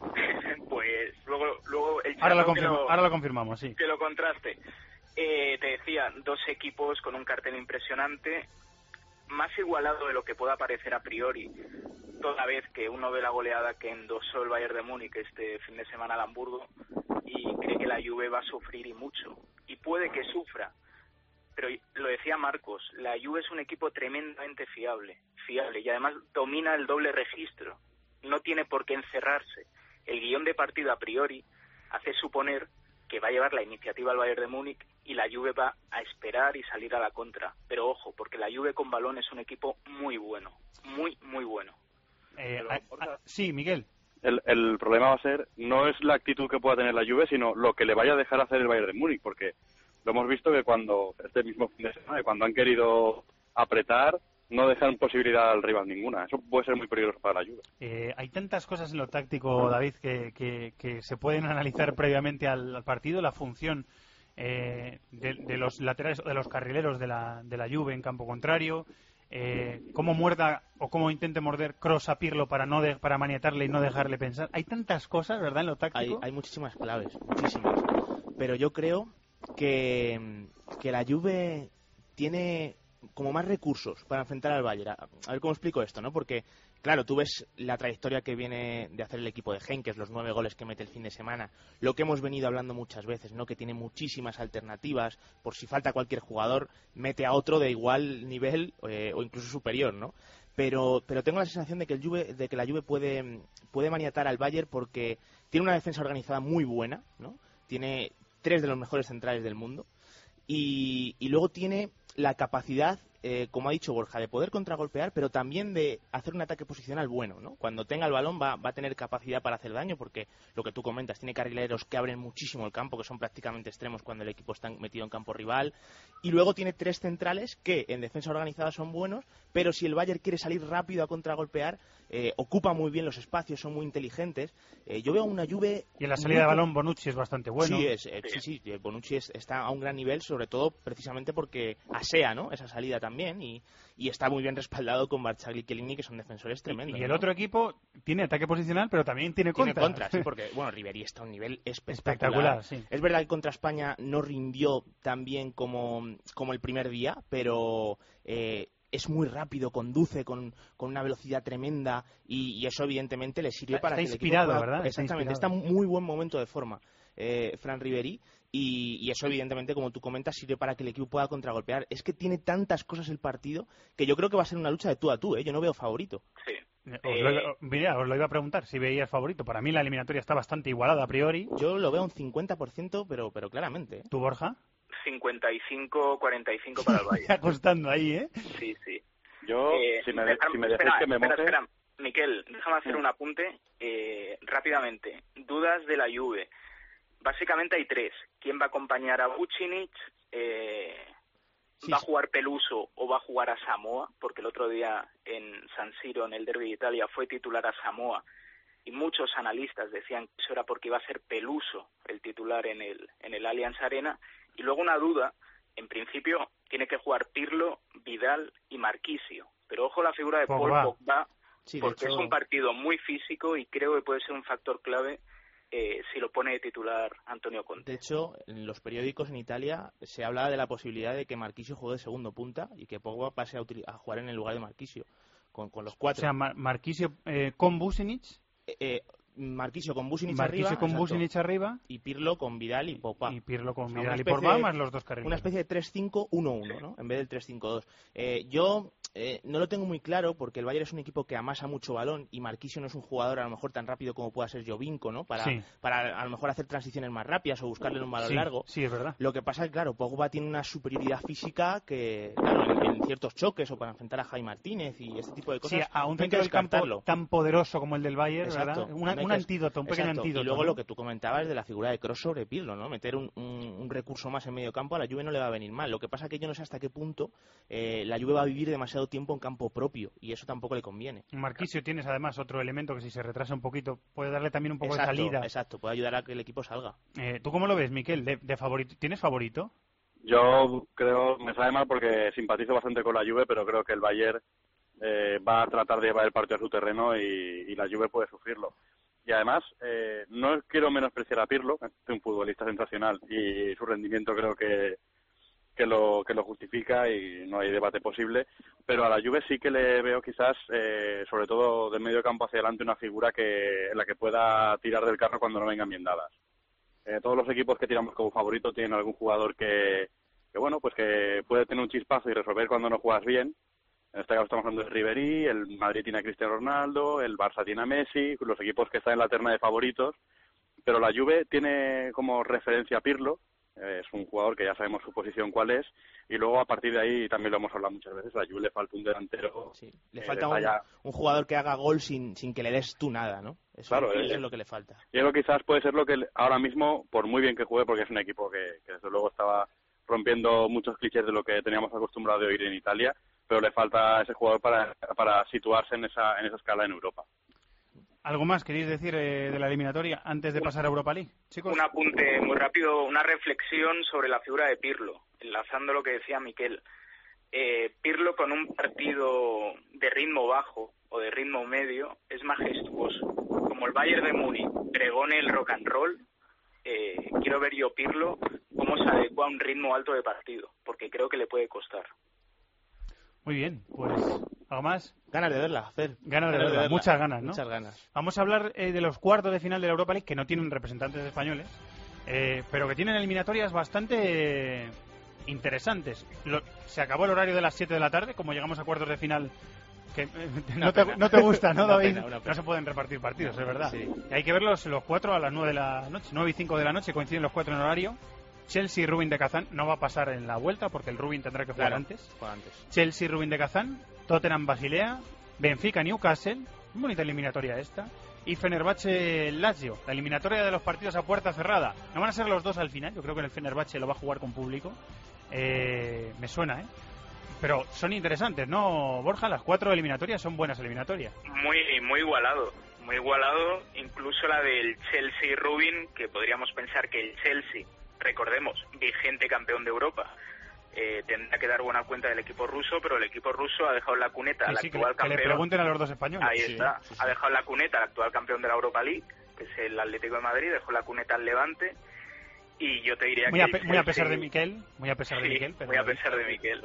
Pues luego, luego el ahora, lo confirma, lo, ahora lo confirmamos, sí. Que lo contraste. Eh, te decía, dos equipos con un cartel impresionante, más igualado de lo que pueda parecer a priori, toda vez que uno ve la goleada que endosó el Bayern de Múnich este fin de semana al Hamburgo y cree que la Juve va a sufrir y mucho. Y puede que sufra. Pero lo decía Marcos, la Juve es un equipo tremendamente fiable, fiable y además domina el doble registro. No tiene por qué encerrarse. El guión de partido a priori hace suponer que va a llevar la iniciativa al Bayern de Múnich y la Juve va a esperar y salir a la contra. Pero ojo, porque la Juve con balón es un equipo muy bueno, muy, muy bueno. Eh, a, a, sí, Miguel. El, el problema va a ser, no es la actitud que pueda tener la Juve, sino lo que le vaya a dejar hacer el Bayern de Múnich, porque lo hemos visto que cuando, este mismo fin de semana, cuando han querido apretar, no dejan posibilidad al rival ninguna. Eso puede ser muy peligroso para la Juve. Eh, hay tantas cosas en lo táctico, David, que, que, que se pueden analizar previamente al, al partido. La función eh, de, de los laterales, de los carrileros de la, de la Juve en campo contrario, eh, cómo muerda o cómo intente morder Kroos a Pirlo para no de, para maniatarle y no dejarle pensar. Hay tantas cosas, ¿verdad?, en lo táctico. Hay, hay muchísimas claves, muchísimas. Pero yo creo que, que la Juve tiene como más recursos para enfrentar al Bayern. A, a ver cómo explico esto, ¿no? Porque, claro, tú ves la trayectoria que viene de hacer el equipo de Henkes, los nueve goles que mete el fin de semana, lo que hemos venido hablando muchas veces, ¿no? Que tiene muchísimas alternativas, por si falta cualquier jugador, mete a otro de igual nivel eh, o incluso superior, ¿no? Pero, pero tengo la sensación de que el Juve, de que la Juve puede, puede maniatar al Bayern porque tiene una defensa organizada muy buena, ¿no? Tiene tres de los mejores centrales del mundo y, y luego tiene la capacidad, eh, como ha dicho Borja, de poder contragolpear, pero también de hacer un ataque posicional bueno, ¿no? Cuando tenga el balón va, va a tener capacidad para hacer daño, porque lo que tú comentas, tiene carrileros que abren muchísimo el campo, que son prácticamente extremos cuando el equipo está metido en campo rival, y luego tiene tres centrales que en defensa organizada son buenos, pero si el Bayern quiere salir rápido a contragolpear, eh, ocupa muy bien los espacios, son muy inteligentes. Eh, yo veo una Juve... Y en la salida de balón Bonucci es bastante bueno. Sí, es, eh, sí, sí, Bonucci es, está a un gran nivel, sobre todo precisamente porque asea, ¿no?, esa salida también, y, y está muy bien respaldado con Barzagli y Chiellini, que son defensores tremendos. Y el ¿no? otro equipo tiene ataque posicional, pero también tiene contra. Tiene contra, sí, porque, bueno, Ribéry está a un nivel espectacular. Espectacular, sí. Es verdad que contra España no rindió tan bien como, como el primer día, pero... Eh, es muy rápido, conduce con, con una velocidad tremenda y, y eso evidentemente le sirve está, para está que inspirado, el equipo pueda... ¿verdad? Exactamente, está en muy buen momento de forma eh, Fran Ribéry y, y eso evidentemente, como tú comentas, sirve para que el equipo pueda contragolpear. Es que tiene tantas cosas el partido que yo creo que va a ser una lucha de tú a tú, ¿eh? Yo no veo favorito. Sí. Os lo, iba, mira, os lo iba a preguntar si veías favorito. Para mí la eliminatoria está bastante igualada a priori. Yo lo veo un cincuenta por ciento, pero, pero claramente. ¿eh? ¿Tú, Borja? cincuenta y cinco cuarenta y cinco para el Bayern. Acostando ahí, ¿eh? Sí, sí. Yo, eh, si me, espera, si me dejáis espera, que me espera, moje... espera. Miquel, déjame hacer sí. un apunte eh, rápidamente. Dudas de la Juve. Básicamente hay tres. ¿Quién va a acompañar a Vucinic? Eh, sí, ¿Va sí. a jugar Peluso o va a jugar a Samoa? Porque el otro día en San Siro, en el Derby de Italia, fue titular a Samoa. Y muchos analistas decían que eso era porque iba a ser Peluso el titular en el, en el Allianz Arena. Y luego una duda. En principio tiene que jugar Pirlo, Vidal y Marquisio. Pero ojo la figura de Pogba. Paul Pogba, sí, porque hecho... es un partido muy físico y creo que puede ser un factor clave eh, si lo pone de titular Antonio Conte. De hecho, en los periódicos en Italia se habla de la posibilidad de que Marquisio juegue de segundo punta y que Pogba pase a, a jugar en el lugar de Marquisio, con, con los cuatro. O sea, Mar Marquisio eh, con Vucinic. Eh, eh, Marquisio con Vucinic Marquisio arriba, con Vucinic arriba y Pirlo con Vidal y Pogba. Y Pirlo con o sea, Vidal y especie, Pogba más los dos carriles. Una especie de tres cinco uno uno, ¿no? En vez del tres cinco dos. Eh, yo eh, no lo tengo muy claro porque el Bayern es un equipo que amasa mucho balón y Marquisio no es un jugador a lo mejor tan rápido como pueda ser Jovinko, ¿no? Para, sí. para a lo mejor hacer transiciones más rápidas o buscarle un balón sí, largo. Sí, es verdad. Lo que pasa es que, claro, Pogba tiene una superioridad física que, claro, en, en ciertos choques o para enfrentar a Jaime Martínez y este tipo de cosas. Sí, a un no hay que centro del campo descartarlo. tan poderoso como el del Bayern, Exacto. ¿verdad? Una, No hay un que... antídoto, un pequeño Exacto. antídoto. Y luego ¿no? lo que tú comentabas de la figura de Kroos sobre Pirlo, ¿no? Meter un, un, un recurso más en medio campo a la Juve no le va a venir mal. Lo que pasa es que yo no sé hasta qué punto eh, la Juve va a vivir demasiado demasiado tiempo en campo propio y eso tampoco le conviene. Marquisio tienes además otro elemento que si se retrasa un poquito puede darle también un poco exacto, de salida. Exacto, puede ayudar a que el equipo salga. Eh, ¿Tú cómo lo ves, Miquel? ¿De, de favorito? ¿Tienes favorito? Yo creo, me sabe mal porque simpatizo bastante con la Juve, pero creo que el Bayern eh, va a tratar de llevar el partido a su terreno y, y la Juve puede sufrirlo. Y además, eh, no quiero menospreciar a Pirlo, que es un futbolista sensacional y su rendimiento creo que que lo que lo justifica y no hay debate posible, pero a la Juve sí que le veo quizás, eh, sobre todo del medio campo hacia adelante, una figura que en la que pueda tirar del carro cuando no vengan bien dadas. Eh, todos los equipos que tiramos como favorito tienen algún jugador que, que, bueno, pues que puede tener un chispazo y resolver cuando no juegas bien. En este caso estamos hablando de Ribéry, el Madrid tiene a Cristiano Ronaldo, el Barça tiene a Messi, los equipos que están en la terna de favoritos, pero la Juve tiene como referencia a Pirlo. Es un jugador que ya sabemos su posición cuál es, y luego a partir de ahí también lo hemos hablado muchas veces, a la Juve le falta un delantero. Sí, le falta un, un jugador que haga gol sin, sin que le des tú nada, ¿no? Eso claro, es, es, es lo que le falta. Y eso quizás puede ser lo que ahora mismo, por muy bien que juegue, porque es un equipo que, que desde luego estaba rompiendo muchos clichés de lo que teníamos acostumbrado de oír en Italia, pero le falta a ese jugador para, para situarse en esa, en esa escala en Europa. ¿Algo más queréis decir eh, de la eliminatoria antes de pasar a Europa League, chicos? Un apunte muy rápido, una reflexión sobre la figura de Pirlo, enlazando lo que decía Miquel. Eh, Pirlo con un partido de ritmo bajo o de ritmo medio es majestuoso. Como el Bayern de Múnich pregone el rock and roll, eh, quiero ver yo Pirlo cómo se adecua a un ritmo alto de partido, porque creo que le puede costar. Muy bien, pues ¿algo más? Ganas de verla, Fer. Ganas de verla, de verla. Muchas ganas, ¿no? Muchas ganas. Vamos a hablar eh, de los cuartos de final de la Europa League, que no tienen representantes españoles, eh, pero que tienen eliminatorias bastante interesantes. Lo, se acabó el horario de las siete de la tarde, como llegamos a cuartos de final, que eh, no, te, no te gusta, ¿no, David? Pena, no se pueden repartir partidos, es verdad. Sí. Hay que verlos los cuatro a las nueve de la noche, nueve y cinco de la noche, coinciden los cuatro en horario. Chelsea y Rubin de Kazán no va a pasar en la vuelta porque el Rubin tendrá que jugar claro, antes. antes. Chelsea Rubin de Kazán, Tottenham Basilea, Benfica Newcastle, muy bonita eliminatoria esta, y Fenerbahce Lazio, la eliminatoria de los partidos a puerta cerrada. No van a ser los dos al final, yo creo que el Fenerbahce lo va a jugar con público. Eh, me suena, ¿eh? Pero son interesantes, ¿no, Borja? Las cuatro eliminatorias son buenas eliminatorias. Muy, muy igualado, muy igualado, incluso la del Chelsea Rubin, que podríamos pensar que el Chelsea, recordemos, vigente campeón de Europa, eh, tendrá que dar buena cuenta del equipo ruso, pero el equipo ruso ha dejado en la cuneta al sí, sí, actual que, campeón. Que le pregunten a los dos españoles. Ahí sí, está, sí, sí. Ha dejado en la cuneta al actual campeón de la Europa League, que es el Atlético de Madrid, dejó en la cuneta al Levante, y yo te diría muy que... A pe- Chelsea... Muy a pesar de Miquel, muy a pesar sí, de Miquel. Pero muy a pesar de Miquel.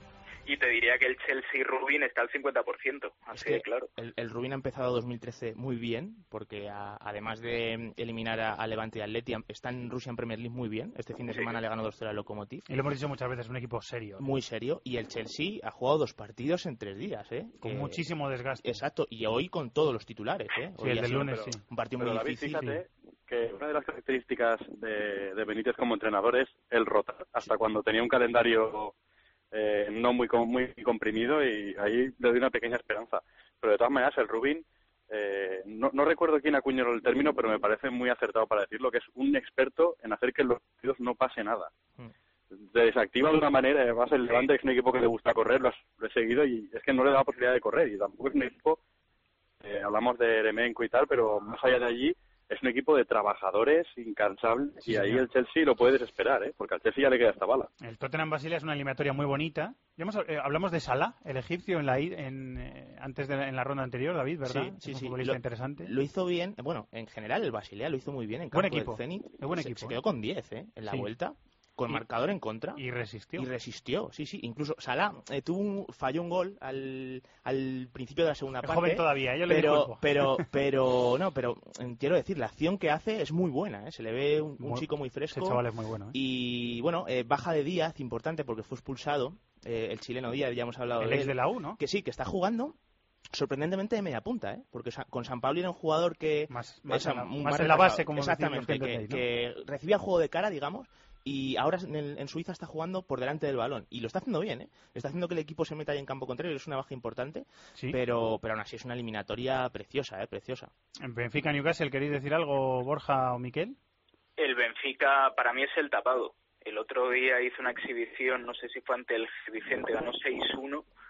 Y te diría que el Chelsea Rubin está al cincuenta por ciento, así es que de claro. El, el Rubin ha empezado dos mil trece muy bien, porque a, además de eliminar a, a Levante y Atleti, está en Rusia en Premier League muy bien. Este fin de semana sí. le ganó dos cero al Lokomotiv. Y lo hemos dicho muchas veces, un equipo serio. ¿eh? Muy serio. Y el Chelsea ha jugado dos partidos en tres días, ¿eh? Con que... muchísimo desgaste. Exacto. Y hoy con todos los titulares, ¿eh? Sí, hoy el del lunes, pero, sí. Un partido pero muy David, difícil. Fíjate que una de las características de, de Benítez como entrenador es el rotar. Hasta sí. cuando tenía un calendario... Eh, no muy muy comprimido y ahí le doy una pequeña esperanza, pero de todas maneras el Rubin eh, no, no recuerdo quién acuñó el término, pero me parece muy acertado para decirlo, que es un experto en hacer que en los partidos no pase nada. mm. Se desactiva de una manera, además el Levante es un equipo que le gusta correr, lo, has, lo he seguido y es que no le da la posibilidad de correr y tampoco es un equipo, eh, hablamos de Eremenko y tal, pero más allá de allí es un equipo de trabajadores incansables sí, y ahí señor. El Chelsea lo puede desesperar, ¿eh? Porque al Chelsea ya le queda esta bala. El Tottenham Basilea es una eliminatoria muy bonita. Ya hemos, eh, hablamos de Salah, el egipcio, en la en, eh, antes de la, en la ronda anterior, David, ¿verdad? Sí, sí, es un sí. futbolista lo, interesante. Lo hizo bien, bueno, en general el Basilea lo hizo muy bien en campo buen equipo, del Zenit. buen se, equipo, se quedó con diez, ¿eh? En la sí. vuelta. Con y, marcador en contra. Y resistió. Y resistió, sí, sí. Incluso Salah eh, tuvo un, falló un gol al, al principio de la segunda es parte. joven todavía, yo le pero, pero, pero, no, pero quiero decir, la acción que hace es muy buena, ¿eh? Se le ve un, un muy, chico muy fresco. Ese chaval es muy bueno, ¿eh? Y bueno, eh, baja de Díaz, importante porque fue expulsado. Eh, el chileno Díaz, ya hemos hablado el de él. ex de la U, ¿no? Que sí, que está jugando. Sorprendentemente de media punta, ¿eh? Porque con San Pablo era un jugador que... Más, más, esa, en, la, un más en la base, como exactamente, que, que, que recibía juego de cara, digamos, y ahora en, el, en Suiza está jugando por delante del balón. Y lo está haciendo bien, ¿eh? Está haciendo que el equipo se meta ahí en campo contrario, es una baja importante, ¿sí? pero, pero aún así es una eliminatoria preciosa, ¿eh? Preciosa. En Benfica Newcastle, ¿queréis decir algo, Borja o Miquel? El Benfica para mí es el tapado. El otro día hizo una exhibición, no sé si fue ante el Vicente, ganó seis uno,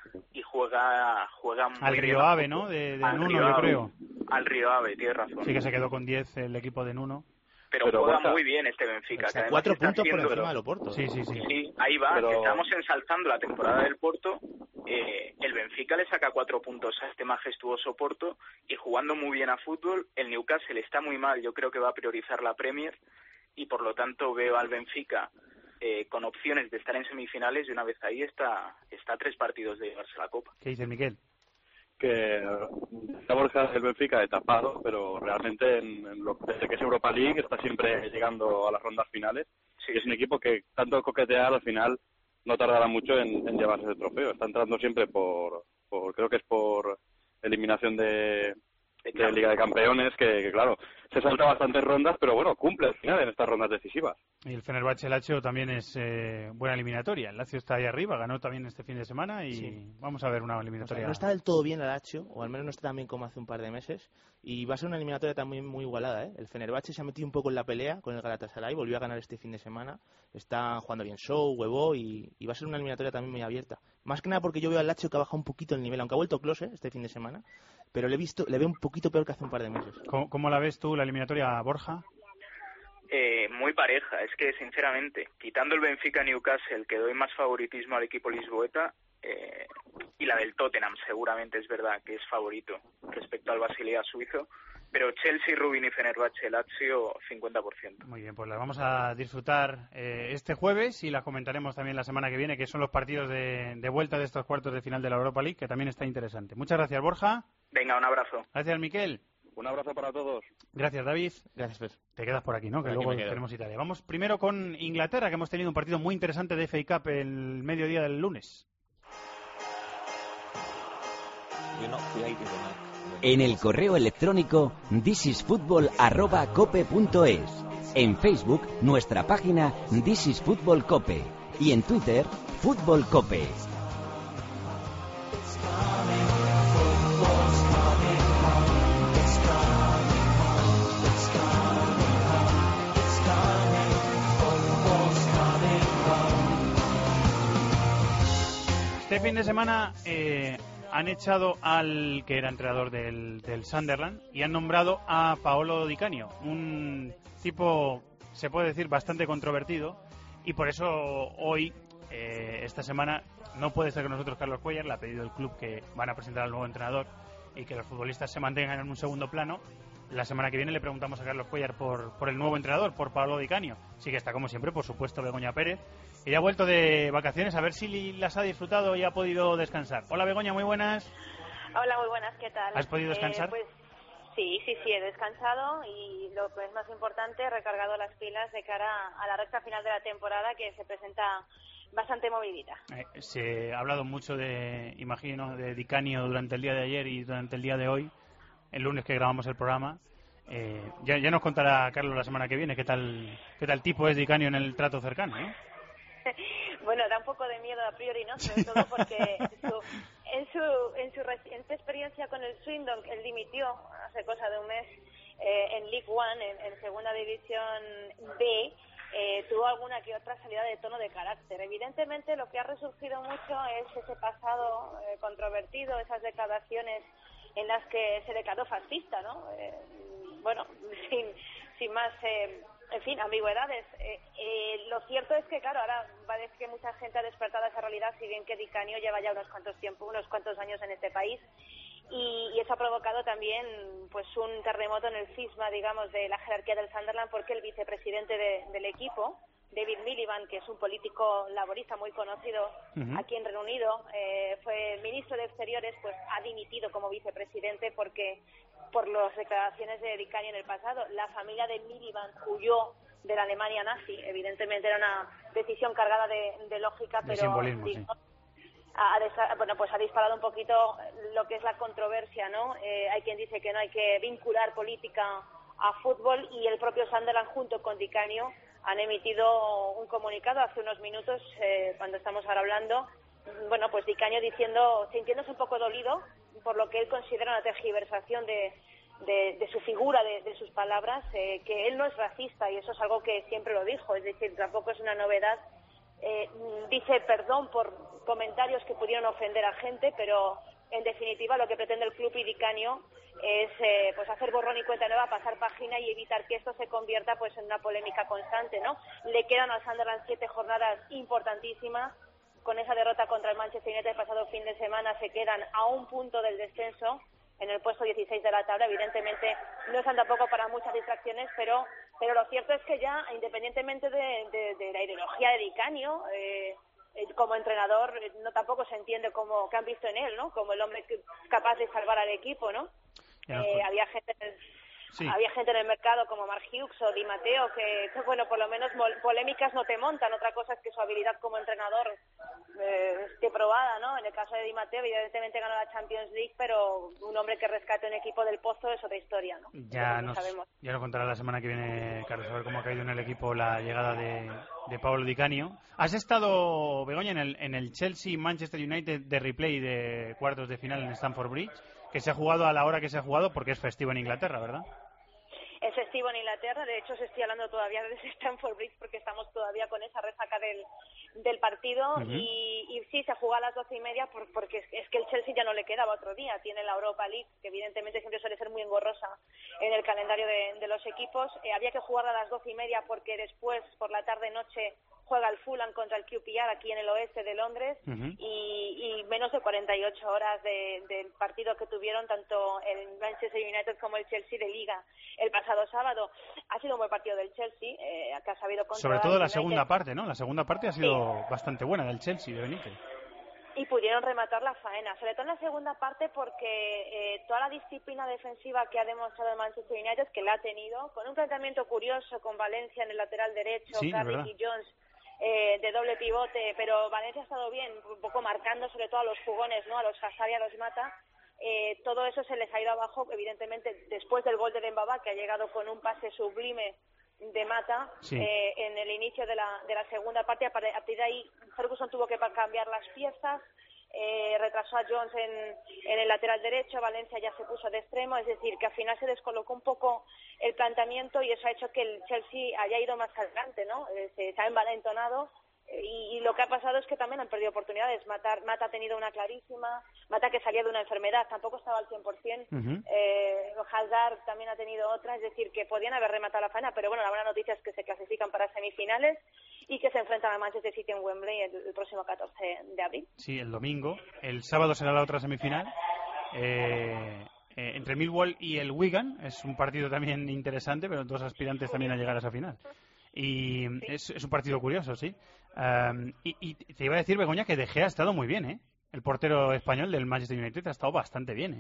y juega juega muy al bien Río a Ave, fútbol. ¿no? De, de Al Nuno, Río yo Ave. creo. Al Río Ave, tienes razón. Sí que se quedó con diez el equipo de Nuno. Pero, Pero, juega Borja, muy bien este Benfica. está que cuatro además está puntos por haciendo- encima del Oporto. Sí, sí, sí. Sí, ahí va, Pero- que estamos ensalzando la temporada del Porto. Eh, el Benfica le saca cuatro puntos a este majestuoso Porto y jugando muy bien a fútbol. El Newcastle está muy mal, yo creo que va a priorizar la Premier y por lo tanto veo al Benfica eh, con opciones de estar en semifinales y una vez ahí está, está a tres partidos de llevarse la Copa. ¿Qué dice Miquel? Que la Borja del Benfica he tapado, pero realmente en, en lo, desde que es Europa League está siempre llegando a las rondas finales. Y es un equipo que tanto coquetear al final no tardará mucho en, en llevarse el trofeo. Está entrando siempre por, por creo que es por eliminación de, de Liga de Campeones, que, que claro, se salta bastantes rondas, pero bueno, cumple al final en estas rondas decisivas. Y el Fenerbahce Lazio también es eh, buena eliminatoria. El Lazio está ahí arriba, ganó también este fin de semana y Sí. vamos a ver una O sea, eliminatoria. no está del todo bien el Lazio, o al menos no está tan bien como hace un par de meses, y va a ser una eliminatoria también muy igualada, ¿eh? El Fenerbahce se ha metido un poco en la pelea con el Galatasaray, volvió a ganar este fin de semana, está jugando bien Show, Huevo, y, y va a ser una eliminatoria también muy abierta. Más que nada porque yo veo al Lazio que ha bajado un poquito el nivel, aunque ha vuelto Klose este fin de semana, pero le he visto, le veo un poquito peor que hace un par de meses. ¿Cómo, cómo la ves tú, la eliminatoria, Borja? Eh, muy pareja, es que sinceramente, quitando el Benfica Newcastle, que doy más favoritismo al equipo lisboeta, eh, y la del Tottenham seguramente es verdad que es favorito respecto al Basilea suizo, pero Chelsea, Rubin y Fenerbahce Lazio cincuenta por ciento. Muy bien, pues las vamos a disfrutar eh, este jueves y las comentaremos también la semana que viene, que son los partidos de, de vuelta de estos cuartos de final de la Europa League, que también está interesante. Muchas gracias, Borja. Venga, un abrazo. Gracias, Miquel. Un abrazo para todos. Gracias, David. Gracias, Fer. Te quedas por aquí, ¿no? Que Por aquí luego me quedo. tenemos Italia. Vamos primero con Inglaterra, que hemos tenido un partido muy interesante de F A Cup el mediodía del lunes. En el correo electrónico thisisfutbol arroba cope punto es. En Facebook, nuestra página This is Football Cope. Y en Twitter, Fútbol Cope. Este fin de semana eh, han echado al que era entrenador del, del Sunderland y han nombrado a Paolo Di Canio, un tipo, se puede decir, bastante controvertido, y por eso hoy, eh, esta semana, no puede ser con nosotros Carlos Cuellar. Le ha pedido el club que van a presentar al nuevo entrenador y que los futbolistas se mantengan en un segundo plano. La semana que viene le preguntamos a Carlos Cuellar por, por el nuevo entrenador, por Paolo Di Canio. Sí que está, como siempre, por supuesto, Begoña Pérez. Y ya ha vuelto de vacaciones, a ver si las ha disfrutado y ha podido descansar. Hola, Begoña, muy buenas. Hola, muy buenas, ¿qué tal? ¿Has podido descansar? Eh, pues sí, sí, sí, he descansado y lo que es más importante, he recargado las pilas de cara a la recta final de la temporada, que se presenta bastante movidita. Eh, se ha hablado mucho de, imagino, de Di Canio durante el día de ayer y durante el día de hoy, el lunes que grabamos el programa. Eh, ya, ya nos contará Carlos la semana que viene qué tal qué tal tipo es Di Canio en el trato cercano, ¿no? Bueno, da un poco de miedo a priori, ¿no? Sobre todo porque su, en su en su reciente experiencia con el Swindon, él dimitió hace cosa de un mes eh, en League One, en, en Segunda División B, eh, tuvo alguna que otra salida de tono de carácter. Evidentemente lo que ha resurgido mucho es ese pasado eh, controvertido, esas declaraciones en las que se declaró fascista, ¿no? Eh, bueno, sin, sin más... Eh, En fin, ambigüedades. Eh, eh, lo cierto es que, claro, ahora parece que mucha gente ha despertado esa realidad, si bien que Di Canio lleva ya unos cuantos tiempo, unos cuantos años en este país, y, y eso ha provocado también pues un terremoto en el cisma, digamos, de la jerarquía del Sunderland, porque el vicepresidente de, del equipo, David Miliband, que es un político laborista muy conocido uh-huh. aquí en Reino Unido, eh, fue ministro de Exteriores, pues ha dimitido como vicepresidente porque por las declaraciones de Di Canio en el pasado. La familia de Miliband huyó de la Alemania nazi. Evidentemente era una decisión cargada de, de lógica, de pero simbolismo, digamos, sí. ha, bueno, pues ha disparado un poquito lo que es la controversia, ¿no? Eh, hay quien dice que no hay que vincular política a fútbol, y el propio Sunderland junto con Di Canio han emitido un comunicado hace unos minutos, eh, cuando estamos ahora hablando, bueno, pues Di Canio diciendo, sintiéndose un poco dolido por lo que él considera una tergiversación de, de, de su figura, de, de sus palabras, eh, que él no es racista, y eso es algo que siempre lo dijo, es decir, tampoco es una novedad eh, dice perdón por comentarios que pudieron ofender a gente, pero en definitiva lo que pretende el club idicanio es eh, pues hacer borrón y cuenta nueva, pasar página y evitar que esto se convierta pues en una polémica constante, ¿no? Le quedan al Sunderland siete jornadas importantísimas. Con esa derrota contra el Manchester United el pasado fin de semana se quedan a un punto del descenso, en el puesto dieciséis de la tabla. Evidentemente no están tampoco para muchas distracciones, pero pero lo cierto es que ya, independientemente de, de, de la ideología de Dicanio, eh, como entrenador no tampoco se entiende como que han visto en él, ¿no? Como el hombre que, capaz de salvar al equipo, ¿no? Eh, había gente en el, sí. había gente en el mercado como Mark Hughes o Di Matteo que, que bueno, por lo menos polémicas no te montan. Otra cosa es que su habilidad como entrenador eh, esté probada, ¿no? En el caso de Di Matteo, evidentemente ganó la Champions League, pero un hombre que rescate un equipo del pozo es otra historia, ¿no? Ya nos, ya nos contará la semana que viene, Carlos, a ver cómo ha caído en el equipo la llegada de, de Paolo Di Canio. ¿Has estado, Begoña, en el, en el Chelsea-Manchester United de replay de cuartos de final en Stamford Bridge, que se ha jugado a la hora que se ha jugado porque es festivo en Inglaterra, ¿verdad? Es festivo en Inglaterra, de hecho os estoy hablando todavía desde Stamford Bridge porque estamos todavía con esa resaca del, del partido. Uh-huh. y, y sí, se juega a las doce y media por, porque es, es que el Chelsea ya no le quedaba otro día, tiene la Europa League, que evidentemente siempre suele ser muy engorrosa en el calendario de, de los equipos. Eh, había que jugar a las doce y media porque después, por la tarde-noche, juega el Fulham contra el Q P R aquí en el oeste de Londres. Uh-huh. y, y menos de cuarenta y ocho horas de, del partido que tuvieron tanto el Manchester United como el Chelsea de Liga el pasado sábado. Ha sido un buen partido del Chelsea, eh, que ha sabido controlar. Sobre todo la segunda parte, ¿no? La segunda parte ha sido sí. bastante buena del Chelsea de Benítez. Y pudieron rematar la faena, sobre todo en la segunda parte porque eh, toda la disciplina defensiva que ha demostrado el Manchester United, que la ha tenido, con un planteamiento curioso con Valencia en el lateral derecho, sí, Carrick y Jones eh, de doble pivote, pero Valencia ha estado bien, un poco marcando sobre todo a los jugones, ¿no? A los Hazard y a los Mata. Eh, todo eso se les ha ido abajo, evidentemente, después del gol de Dembaba, que ha llegado con un pase sublime de Mata sí. eh, en el inicio de la, de la segunda parte. A partir de ahí Ferguson tuvo que cambiar las piezas, eh, retrasó a Jones en, en el lateral derecho, Valencia ya se puso de extremo, es decir, que al final se descolocó un poco el planteamiento y eso ha hecho que el Chelsea haya ido más adelante, ¿no? Eh, se, se ha envalentonado. Y, y lo que ha pasado es que también han perdido oportunidades. Mata, Mata ha tenido una clarísima, Mata que salía de una enfermedad, tampoco estaba al cien por ciento. Uh-huh. eh, Hazard también ha tenido otra, es decir, que podían haber rematado la faena, pero bueno, la buena noticia es que se clasifican para semifinales y que se enfrentan al Manchester City en Wembley el, el próximo catorce de abril. Sí, el domingo. El sábado será la otra semifinal. Eh... Eh, entre Millwall y el Wigan. Es un partido también interesante, pero dos aspirantes también a llegar a esa final. Y sí. es, es un partido curioso, sí. Um, y, y te iba a decir, Begoña, que De Gea ha estado muy bien, ¿eh? El portero español del Manchester United ha estado bastante bien, ¿eh?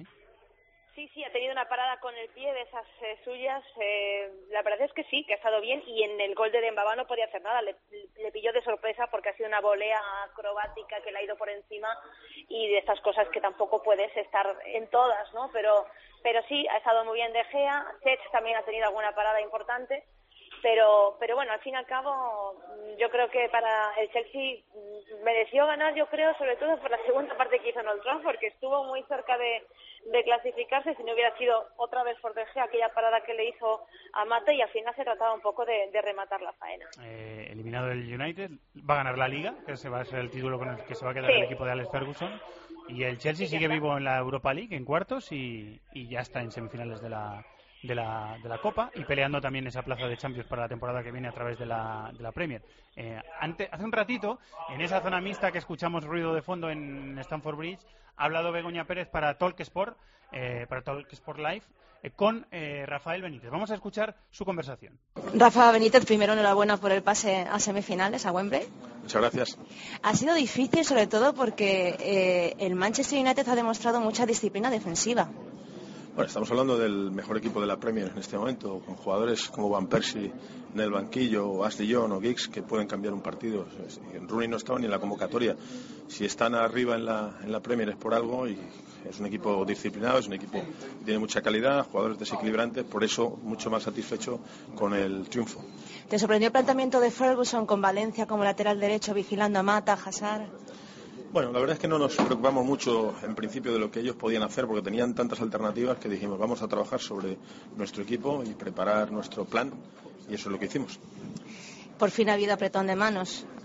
Sí, sí, ha tenido una parada con el pie de esas eh, suyas. Eh, la verdad es que sí, que ha estado bien. Y en el gol de Dembaba no podía hacer nada. Le, le pilló de sorpresa porque ha sido una volea acrobática que le ha ido por encima. Y de estas cosas que tampoco puedes estar en todas, ¿no? Pero, pero sí, ha estado muy bien De Gea. Cech también ha tenido alguna parada importante. Pero, pero bueno, al fin y al cabo, yo creo que para el Chelsea mereció ganar, yo creo, sobre todo por la segunda parte que hizo en Old Trafford, porque estuvo muy cerca de, de clasificarse, si no hubiera sido otra vez por De Gea aquella parada que le hizo a Mata, y al final se trataba un poco de, de rematar la faena. Eh, eliminado el United, va a ganar la Liga, que ese va a ser el título con el que se va a quedar sí. el equipo de Alex Ferguson, y el Chelsea sí, sigue vivo en la Europa League, en cuartos, y, y ya está en semifinales de la... De la, de la Copa y peleando también esa plaza de Champions para la temporada que viene a través de la, de la Premier. Eh, ante, hace un ratito, en esa zona mixta que escuchamos ruido de fondo en Stamford Bridge, ha hablado Begoña Pérez para Talk Sport, eh, para Talk Sport Live, eh, con eh, Rafael Benítez. Vamos a escuchar su conversación. Rafa Benítez, primero enhorabuena por el pase a semifinales, a Wembley. Muchas gracias. Ha sido difícil, sobre todo porque eh, el Manchester United ha demostrado mucha disciplina defensiva. Bueno, estamos hablando del mejor equipo de la Premier en este momento, con jugadores como Van Persie en el banquillo, o Ashley Young o Giggs, que pueden cambiar un partido. Rooney no estaba ni en la convocatoria. Si están arriba en la, en la Premier es por algo, y es un equipo disciplinado, es un equipo que tiene mucha calidad, jugadores desequilibrantes, por eso mucho más satisfecho con el triunfo. ¿Te sorprendió el planteamiento de Ferguson con Valencia como lateral derecho, vigilando a Mata, a Hazard? Bueno, la verdad es que no nos preocupamos mucho en principio de lo que ellos podían hacer, porque tenían tantas alternativas que dijimos vamos a trabajar sobre nuestro equipo y preparar nuestro plan, y eso es lo que hicimos. Por fin ha habido apretón de manos.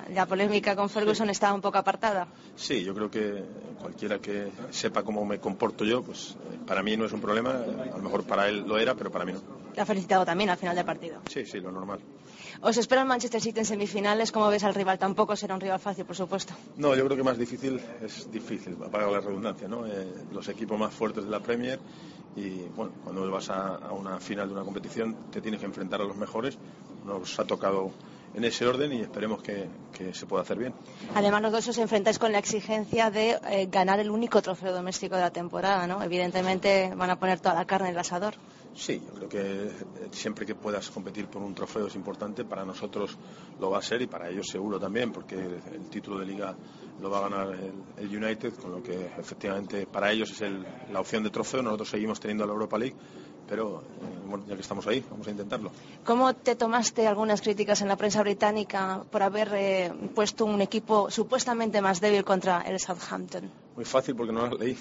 la polémica con Ferguson estaba un poco apartada. Sí, yo creo que cualquiera que sepa cómo me comporto yo, pues para mí no es un problema. A lo mejor para él lo era, pero para mí no. Te ha felicitado también al final del partido. Sí, sí, lo normal. Os espera el Manchester City en semifinales. ¿Cómo ves al rival? Tampoco será un rival fácil, por supuesto. No, yo creo que más difícil es difícil, para la redundancia, ¿no? Eh, los equipos más fuertes de la Premier y, bueno, cuando vas a, a una final de una competición te tienes que enfrentar a los mejores. Nos ha tocado en ese orden y esperemos que, que se pueda hacer bien. Además, los dos os enfrentáis con la exigencia de eh, ganar el único trofeo doméstico de la temporada, ¿no? Evidentemente van a poner toda la carne en el asador. Sí, yo creo que siempre que puedas competir por un trofeo es importante. Para nosotros lo va a ser y para ellos seguro también, porque el título de Liga lo va a ganar el, el United, con lo que efectivamente para ellos es el, la opción de trofeo. Nosotros seguimos teniendo la Europa League, pero eh, bueno, ya que estamos ahí, vamos a intentarlo. ¿Cómo te tomaste algunas críticas en la prensa británica por haber eh, puesto un equipo supuestamente más débil contra el Southampton? Muy fácil, porque no las leí.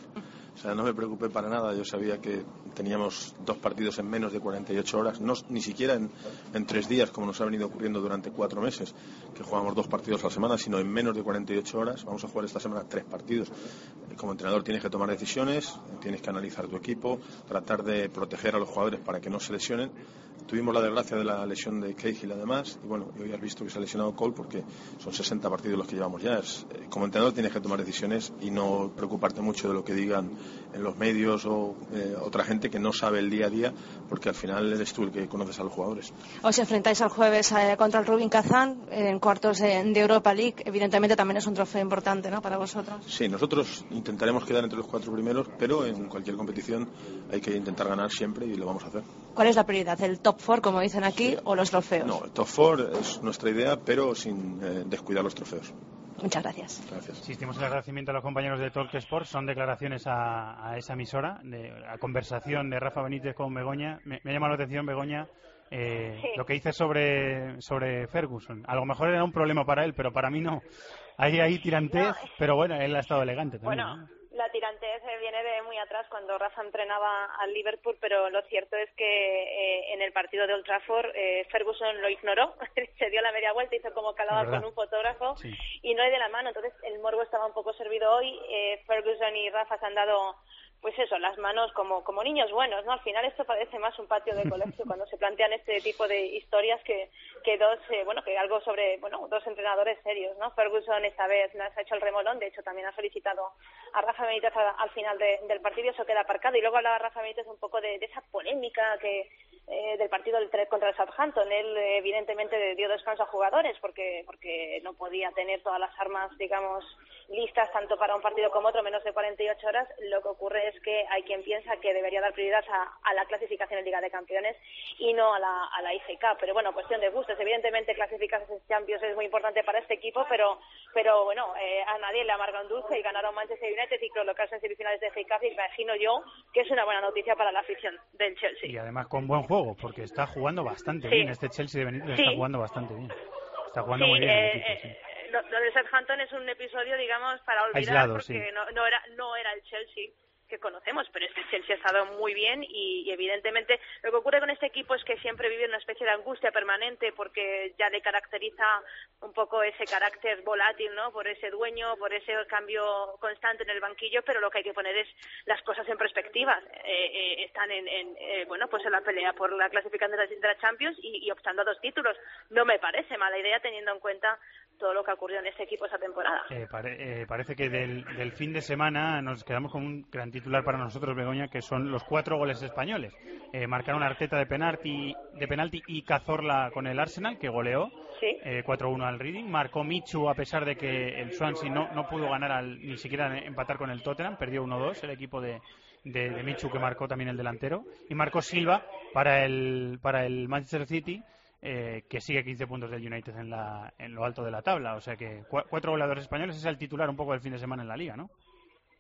O sea, no me preocupé para nada. Yo sabía que teníamos dos partidos en menos de cuarenta y ocho horas, no, ni siquiera en, en tres días, como nos ha venido ocurriendo durante cuatro meses, que jugamos dos partidos a la semana, sino en menos de cuarenta y ocho horas. Vamos a jugar esta semana tres partidos. Como entrenador tienes que tomar decisiones, tienes que analizar tu equipo, tratar de proteger a los jugadores para que no se lesionen. Tuvimos la desgracia de la lesión de Cahill además, y bueno, hoy has visto que se ha lesionado Cole, porque son sesenta partidos los que llevamos ya. Es, eh, como entrenador tienes que tomar decisiones y no preocuparte mucho de lo que digan en los medios o eh, otra gente que no sabe el día a día, porque al final eres tú el que conoces a los jugadores. Os enfrentáis al jueves eh, contra el Rubin Kazán en cuartos de, de Europa League. Evidentemente también es un trofeo importante, ¿no?, para vosotros. Sí, nosotros intentaremos quedar entre los cuatro primeros, pero en cualquier competición hay que intentar ganar siempre y lo vamos a hacer. ¿Cuál es la prioridad? ¿El top four, como dicen aquí, sí, o los trofeos? No, el top four es nuestra idea, pero sin eh, descuidar los trofeos. Muchas gracias. Gracias. Insistimos en el agradecimiento a los compañeros de Talk Sport. Son declaraciones a, a esa emisora, de la conversación de Rafa Benítez con Begoña. Me, me ha llamado la atención, Begoña, eh, sí. lo que dice sobre, sobre Ferguson. A lo mejor era un problema para él, pero para mí no. Hay ahí tirantez, no. Pero bueno, él ha estado elegante también. Bueno. ¿no? La tirantez viene de muy atrás, cuando Rafa entrenaba al Liverpool, pero lo cierto es que eh, en el partido de Old Trafford eh, Ferguson lo ignoró, se dio la media vuelta, hizo como calaba con un fotógrafo, sí. Y no hay de la mano. Entonces el morbo estaba un poco servido hoy. eh, Ferguson y Rafa se han dado, pues eso, las manos como como niños buenos, ¿no? Al final esto parece más un patio de colegio cuando se plantean este tipo de historias que que dos, eh, bueno, que algo sobre, bueno, dos entrenadores serios, ¿no? Ferguson esta vez les ha hecho el remolón, de hecho también ha felicitado a Rafa Benítez al, al final de, del partido, eso queda aparcado. Y luego hablaba Rafa Benítez un poco de, de esa polémica que eh, del partido del tres contra el Southampton. Él eh, evidentemente dio descanso a jugadores porque porque no podía tener todas las armas, digamos, listas tanto para un partido como otro, menos de cuarenta y ocho horas. Lo que ocurre es que hay quien piensa que debería dar prioridad a, a la clasificación en Liga de Campeones y no a la, a la F A Cup. Pero bueno, cuestión de gustos. Evidentemente clasificarse en Champions es muy importante para este equipo, pero pero bueno, eh, a nadie le amarga un dulce y ganaron Manchester United y colocarse en semifinales de F A Cup, imagino yo que es una buena noticia para la afición del Chelsea. Y además con buen juego, porque está jugando bastante sí. bien. Este Chelsea de Benítez sí. está jugando bastante bien. Está jugando sí, muy bien eh, el equipo, sí. eh, Lo, lo de Southampton es un episodio, digamos, para olvidar, aislado, porque sí. no, no era no era el Chelsea que conocemos, pero este Chelsea ha estado muy bien y, y evidentemente lo que ocurre con este equipo es que siempre vive una especie de angustia permanente porque ya le caracteriza un poco ese carácter volátil, ¿no? Por ese dueño, por ese cambio constante en el banquillo, pero lo que hay que poner es las cosas en perspectiva. Eh, eh, están en, en eh, bueno, pues en la pelea por la clasificación de la, de la Champions y, y optando a dos títulos. No me parece mala idea teniendo en cuenta todo lo que ha ocurrido en este equipo esta temporada. Eh, pare, eh, parece que del, del fin de semana nos quedamos con un gran titular para nosotros, Begoña, que son los cuatro goles españoles. Eh, marcaron Arteta de penalti, de penalti y Cazorla con el Arsenal, que goleó ¿Sí? eh, cuatro uno al Reading. Marcó Michu, a pesar de que el Swansea no, no pudo ganar al, ni siquiera empatar con el Tottenham, perdió uno dos el equipo de, de, de Michu, que marcó también el delantero. Y marcó Silva para el, para el Manchester City, Eh, que sigue quince puntos del United en, la, en lo alto de la tabla. O sea que cu- cuatro goleadores españoles es el titular un poco del fin de semana en la Liga, ¿no?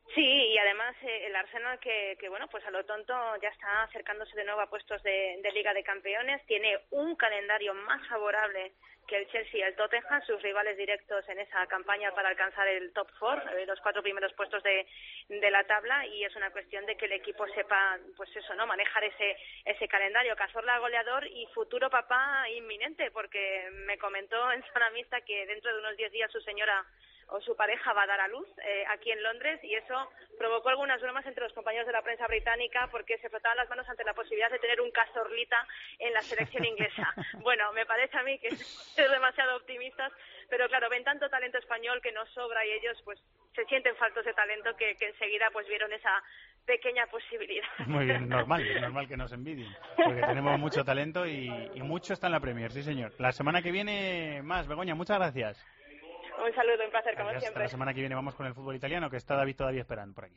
Sí, y además eh, el Arsenal que, que, bueno, pues a lo tonto ya está acercándose de nuevo a puestos de, de Liga de Campeones, tiene un calendario más favorable que el Chelsea y el Tottenham, sus rivales directos en esa campaña para alcanzar el top four, eh, los cuatro primeros puestos de, de la tabla, y es una cuestión de que el equipo sepa, pues eso, ¿no?, manejar ese ese calendario. Cazorla goleador y futuro papá inminente, porque me comentó en zona mixta que dentro de unos diez días su señora o su pareja va a dar a luz eh, aquí en Londres, y eso provocó algunas bromas entre los compañeros de la prensa británica porque se frotaban las manos ante la posibilidad de tener un Cazorlita en la selección inglesa. Bueno, me parece a mí que es demasiado optimistas, pero claro, ven tanto talento español que nos sobra y ellos pues se sienten faltos de talento que, que enseguida pues vieron esa pequeña posibilidad. Muy bien, normal, es normal que nos envidien, porque tenemos mucho talento y, y mucho está en la Premier, sí señor. La semana que viene más, Begoña, muchas gracias. Un saludo, un placer, como Gracias. siempre. La semana que viene vamos con el fútbol italiano, que está David todavía esperando por aquí.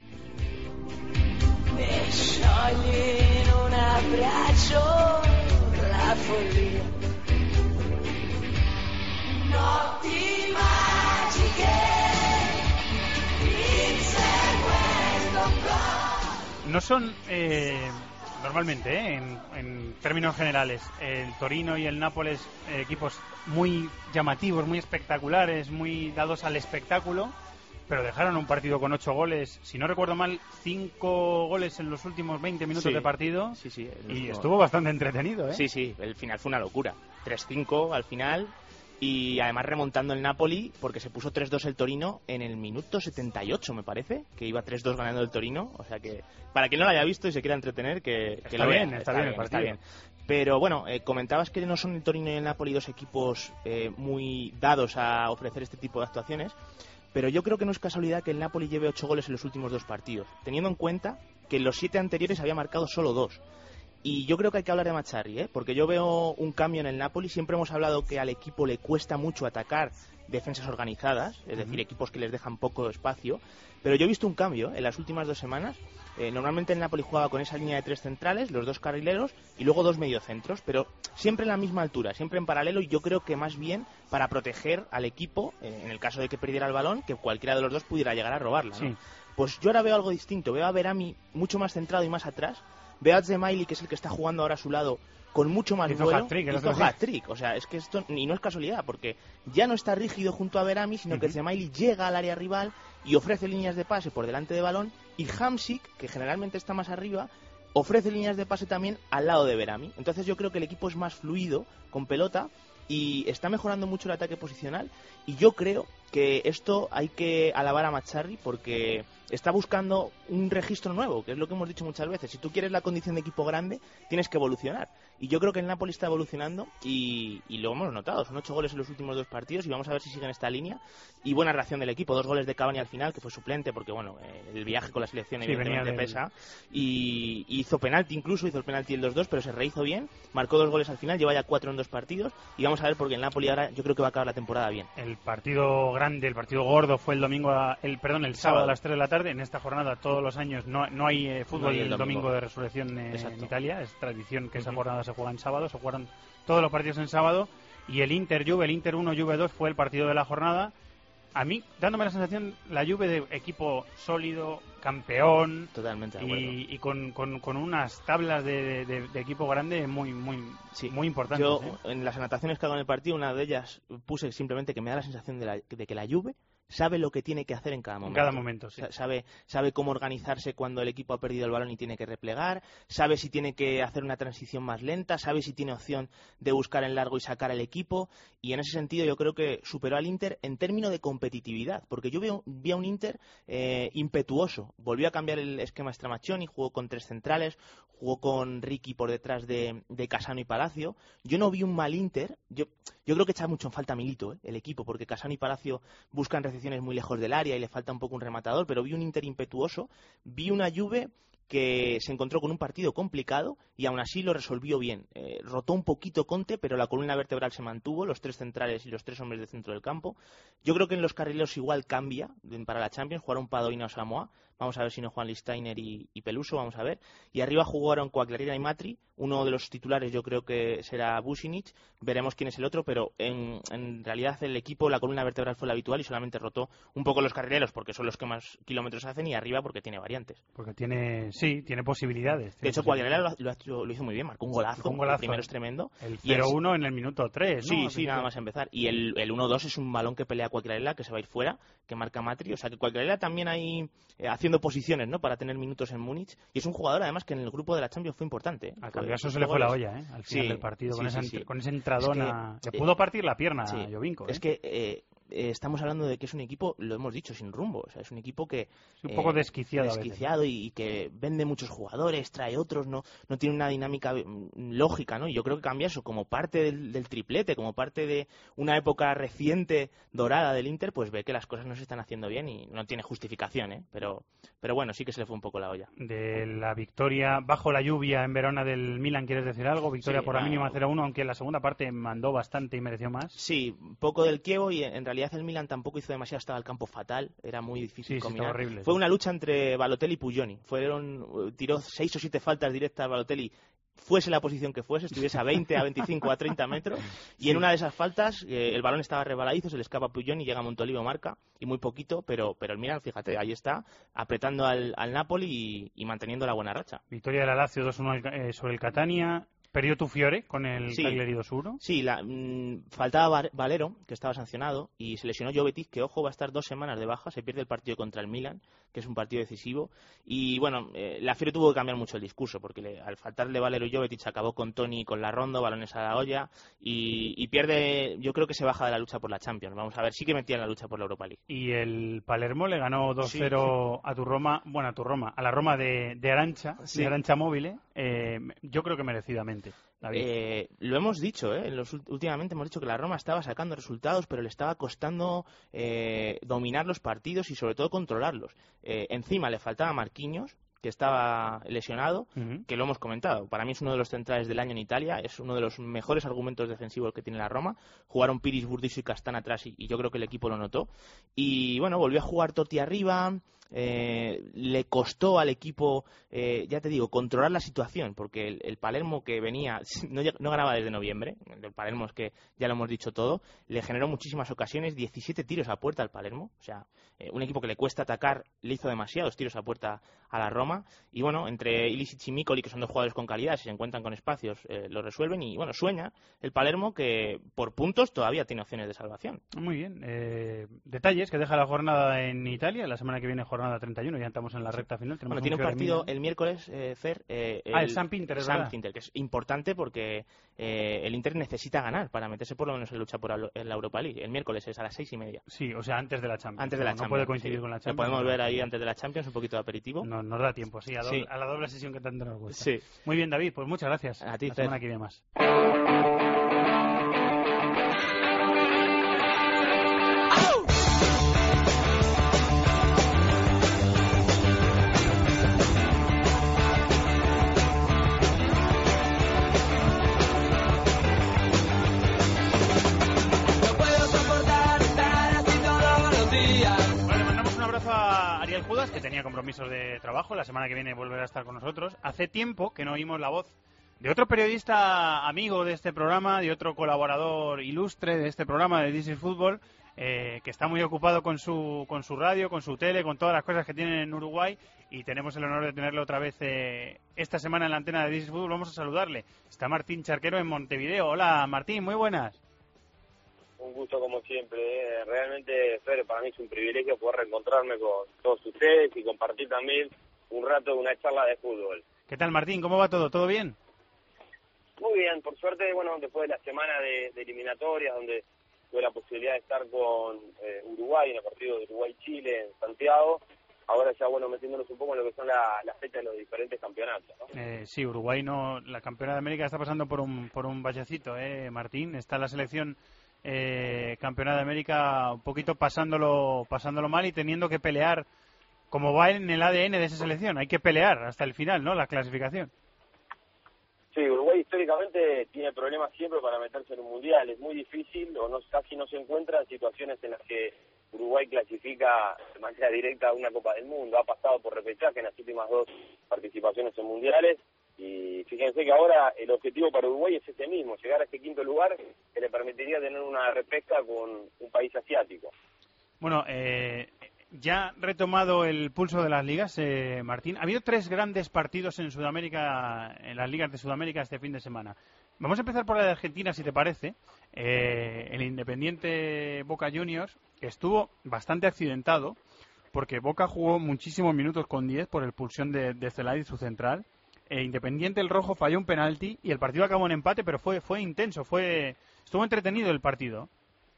Mi sciogli in un abbraccio la follia. Notti magiche inseguendo con... No son, eh, normalmente, eh, en, en términos generales, el Torino y el Nápoles, eh, equipos muy llamativos, muy espectaculares, muy dados al espectáculo, pero dejaron un partido con ocho goles, si no recuerdo mal, cinco goles en los últimos veinte minutos sí, de partido, sí, sí, y último... estuvo bastante entretenido, ¿eh? Sí, sí, el final fue una locura, tres cinco al final, y además remontando el Napoli, porque se puso tres dos el Torino en el minuto setenta y ocho, me parece, que iba tres dos ganando el Torino, o sea que, para quien no lo haya visto y se quiera entretener, que, que está lo bien, vea, está, está bien, el partido. Está bien. Pero bueno, eh, comentabas que no son el Torino y el Napoli dos equipos eh, muy dados a ofrecer este tipo de actuaciones, pero yo creo que no es casualidad que el Napoli lleve ocho goles en los últimos dos partidos, teniendo en cuenta que en los siete anteriores había marcado solo dos. Y yo creo que hay que hablar de Mazzarri, ¿eh? Porque yo veo un cambio en el Napoli. Siempre hemos hablado que al equipo le cuesta mucho atacar defensas organizadas, es decir, equipos que les dejan poco espacio. Pero yo he visto un cambio en las últimas dos semanas. Eh, normalmente el Napoli jugaba con esa línea de tres centrales, los dos carrileros y luego dos mediocentros, pero siempre en la misma altura, siempre en paralelo, y yo creo que más bien para proteger al equipo, eh, en el caso de que perdiera el balón, que cualquiera de los dos pudiera llegar a robarla, ¿no? Sí. Pues yo ahora veo algo distinto, veo a Berami mucho más centrado y más atrás, veo a Zemaili, que es el que está jugando ahora a su lado, con mucho más hizo vuelo, hat-trick, hizo hat-trick, o sea, es que esto, y no es casualidad, porque ya no está rígido junto a Berami, sino uh-huh. que Zemaili llega al área rival y ofrece líneas de pase por delante de balón, y Hamsik, que generalmente está más arriba, ofrece líneas de pase también al lado de Berami. Entonces yo creo que el equipo es más fluido con pelota y está mejorando mucho el ataque posicional, y yo creo que esto hay que alabar a Mazzarri porque está buscando un registro nuevo, que es lo que hemos dicho muchas veces. Si tú quieres la condición de equipo grande, tienes que evolucionar. Y yo creo que el Napoli está evolucionando y, y lo hemos notado. Son ocho goles en los últimos dos partidos y vamos a ver si siguen esta línea. Y buena reacción del equipo. Dos goles de Cavani al final, que fue suplente porque, bueno, eh, el viaje con la selección sí, evidentemente de... pesa. Y, y hizo penalti incluso, hizo el penalti el dos dos, pero se rehizo bien. Marcó dos goles al final, lleva ya cuatro en dos partidos. Y vamos a ver porque el Napoli ahora yo creo que va a acabar la temporada bien. El partido grande, el partido gordo fue el domingo, a, el perdón, el sábado a las tres de la tarde. En esta jornada todos los años no, no hay eh, fútbol no hay el domingo. domingo de resurrección eh, en Italia. Es tradición que uh-huh. esa jornada se juega en sábado. Se jugaron todos los partidos en sábado. Y el Inter Juve, el Inter uno Juve dos fue el partido de la jornada. A mí, dándome la sensación, la Juve de equipo sólido, campeón. Totalmente de acuerdo. Y, y con, con, con unas tablas de, de, de equipo grande muy muy sí. muy importantes. Yo, ¿eh? en las anotaciones que hago en el partido, una de ellas puse simplemente que me da la sensación de, la, de que la Juve sabe lo que tiene que hacer en cada momento. En cada momento, sí. Sabe, sabe cómo organizarse cuando el equipo ha perdido el balón y tiene que replegar, sabe si tiene que hacer una transición más lenta, sabe si tiene opción de buscar en largo y sacar al equipo, y en ese sentido yo creo que superó al Inter en términos de competitividad, porque yo veo, vi a un Inter eh, impetuoso. Volvió a cambiar el esquema Stramaccioni, jugó con tres centrales, jugó con Ricky por detrás de, de Casano y Palacio. Yo no vi un mal Inter. Yo, yo creo que echa mucho en falta Milito, ¿eh? el equipo, porque Casano y Palacio buscan recepciones muy lejos del área y le falta un poco un rematador, pero vi un Inter impetuoso, vi una Juve que se encontró con un partido complicado y aún así lo resolvió bien. Eh, rotó un poquito Conte, pero la columna vertebral se mantuvo, los tres centrales y los tres hombres de centro del campo. Yo creo que en los carrileros igual cambia para la Champions, jugaron Padoina o Samoa, vamos a ver si no Juan Listeiner y, y Peluso, vamos a ver. Y arriba jugaron Coagliarella y Matri, uno de los titulares yo creo que será Vucinic, veremos quién es el otro, pero en, en realidad el equipo, la columna vertebral fue la habitual y solamente rotó un poco los carrileros porque son los que más kilómetros hacen y arriba porque tiene variantes. Porque tiene, sí, tiene posibilidades. Tiene de hecho, Quagliarella lo, lo, hecho, lo hizo muy bien, marcó un golazo, un golazo. El primero es tremendo. El cero uno en el minuto tres, ¿no? Sí, sí, nada más empezar. Y el, el uno dos es un balón que pelea Quagliarella, que se va a ir fuera, que marca Matri, o sea que Quagliarella también ahí eh, haciendo posiciones, ¿no? Para tener minutos en Múnich, y es un jugador además que en el grupo de la Champions fue importante. A Cargaso se le fue la olla, ¿eh? Al final sí, del partido, sí, con, sí, esa, sí. con ese entradona, es que, le pudo partir la pierna sí, a Jovinko, ¿eh? Es que eh, eh, estamos hablando de que es un equipo, lo hemos dicho, sin rumbo, o sea, es un equipo que... Es un poco eh, desquiciado desquiciado y, y que vende muchos jugadores, trae otros, no, no tiene una dinámica lógica, ¿no? Y yo creo que cambia eso, como parte del, del triplete, como parte de una época reciente, dorada del Inter, pues ve que las cosas no se están haciendo bien y no tiene justificación, ¿eh? Pero, pero bueno, sí que se le fue un poco la olla. De la victoria bajo la lluvia en Verona del Milan, ¿quieres decir algo? Victoria sí, por la no, mínima cero uno, aunque en la segunda parte mandó bastante y mereció más. Sí, poco del Chievo y en realidad el Milan tampoco hizo demasiado, estaba el campo fatal, era muy difícil sí, combinar. Sí, horrible, Fue sí. una lucha entre Balotelli y Puglioni. Fueron, tiró seis o siete faltas directas a Balotelli, fuese la posición que fuese, estuviese a veinte, a veinticinco, a treinta metros, y sí. En una de esas faltas eh, el balón estaba resbaladizo, se le escapa a Puglioni, llega a Montolivo, marca, y muy poquito, pero, pero el Milan, fíjate, ahí está, apretando al, al Napoli y, y manteniendo la buena racha. Victoria de la Lazio dos uno eh, sobre el Catania. ¿Perdió tu Fiore con el sí, Cagliari dos uno? Sí, la, mmm, faltaba Valero, que estaba sancionado, y se lesionó Jovetic, que ojo va a estar dos semanas de baja, se pierde el partido contra el Milan, que es un partido decisivo, y bueno, eh, la Fiore tuvo que cambiar mucho el discurso, porque le, al faltarle Valero y Jovetic acabó con Toni con la Rondo, balones a la olla, y, y pierde, yo creo que se baja de la lucha por la Champions, vamos a ver, sí que metía en la lucha por la Europa League. Y el Palermo le ganó dos cero sí. a tu Roma, bueno, a tu Roma, a la Roma de, de Arancha, sí. de Arancha Móvil, eh, yo creo que merecidamente. Eh, lo hemos dicho, ¿eh? Los, últimamente hemos dicho que la Roma estaba sacando resultados, pero le estaba costando eh, dominar los partidos y sobre todo controlarlos. Eh, encima le faltaba Marquinhos, que estaba lesionado, uh-huh. que lo hemos comentado. Para mí es uno de los centrales del año en Italia, es uno de los mejores argumentos defensivos que tiene la Roma. Jugaron Piris, Burdisso y Castán atrás y, y yo creo que el equipo lo notó. Y bueno, volvió a jugar Totti arriba. Eh, le costó al equipo, eh, ya te digo, controlar la situación, porque el, el Palermo que venía, no, no ganaba desde noviembre, el Palermo es que ya lo hemos dicho todo, le generó muchísimas ocasiones, diecisiete tiros a puerta al Palermo, o sea, eh, un equipo que le cuesta atacar, le hizo demasiados tiros a puerta a la Roma, y bueno, entre Ilicic y Mikoli, que son dos jugadores con calidad, si se encuentran con espacios, eh, lo resuelven, y bueno, sueña el Palermo que por puntos todavía tiene opciones de salvación. Muy bien, eh, detalles que deja la jornada en Italia, la semana que viene jornada treinta y uno, ya estamos en la recta final. Bueno, tiene un partido el miércoles, eh, Fer. Eh, el, ah, el Samp Inter, es Samp verdad. Inter, que es importante porque eh, el Inter necesita ganar para meterse por lo menos en lucha por la, en la Europa League. El miércoles es a las seis y media. Sí, o sea, antes de la Champions. Antes de la no, Champions. No puede coincidir sí. con la Lo Champions. podemos ver ahí antes de la Champions, un poquito de aperitivo. No, nos da tiempo, sí a, doble, sí, a la doble sesión que tanto nos gusta. Sí. Muy bien, David, pues muchas gracias. A ti, la Fer. semana que viene más. Ariel Judas, que tenía compromisos de trabajo, la semana que viene volverá a estar con nosotros. Hace tiempo que no oímos la voz de otro periodista amigo de este programa, de otro colaborador ilustre de este programa de This is Football, eh, que está muy ocupado con su con su radio, con su tele, con todas las cosas que tienen en Uruguay, y tenemos el honor de tenerlo otra vez eh, esta semana en la antena de This is Football. Vamos a saludarle. Está Martín Charquero en Montevideo. Hola, Martín, muy buenas. Un gusto como siempre, ¿eh? Realmente, Fer, para mí es un privilegio poder reencontrarme con todos ustedes y compartir también un rato de una charla de fútbol. ¿Qué tal, Martín? ¿Cómo va todo? ¿Todo bien? Muy bien, por suerte, bueno, después de la semana de, de eliminatorias, donde tuve la posibilidad de estar con eh, Uruguay en el partido de Uruguay-Chile en Santiago, ahora ya, bueno, metiéndonos un poco en lo que son las la fechas de los diferentes campeonatos, ¿no? Eh, sí, Uruguay no, la campeona de América está pasando por un por un vallecito, ¿eh, Martín? Está la selección eh, campeona de América un poquito pasándolo pasándolo mal y teniendo que pelear, como va en el A D N de esa selección, hay que pelear hasta el final, ¿no?, la clasificación. Sí, Uruguay históricamente tiene problemas siempre para meterse en un mundial, es muy difícil o no casi no se encuentran situaciones en las que Uruguay clasifica de manera directa a una Copa del Mundo. Ha pasado por repechaje en las últimas dos participaciones en mundiales, Y fíjense que ahora el objetivo para Uruguay es este mismo, llegar a este quinto lugar que le permitiría tener una repesca con un país asiático. Bueno, eh, ya retomado el pulso de las ligas, eh, Martín, ha habido tres grandes partidos en Sudamérica, en las ligas de Sudamérica este fin de semana. Vamos a empezar por la de Argentina, si te parece. Eh, el Independiente Boca Juniors estuvo bastante accidentado porque Boca jugó muchísimos minutos con diez por expulsión de, de Zelay, su central. Eh, Independiente, el rojo, falló un penalti y el partido acabó en empate, pero fue fue intenso, fue estuvo entretenido el partido.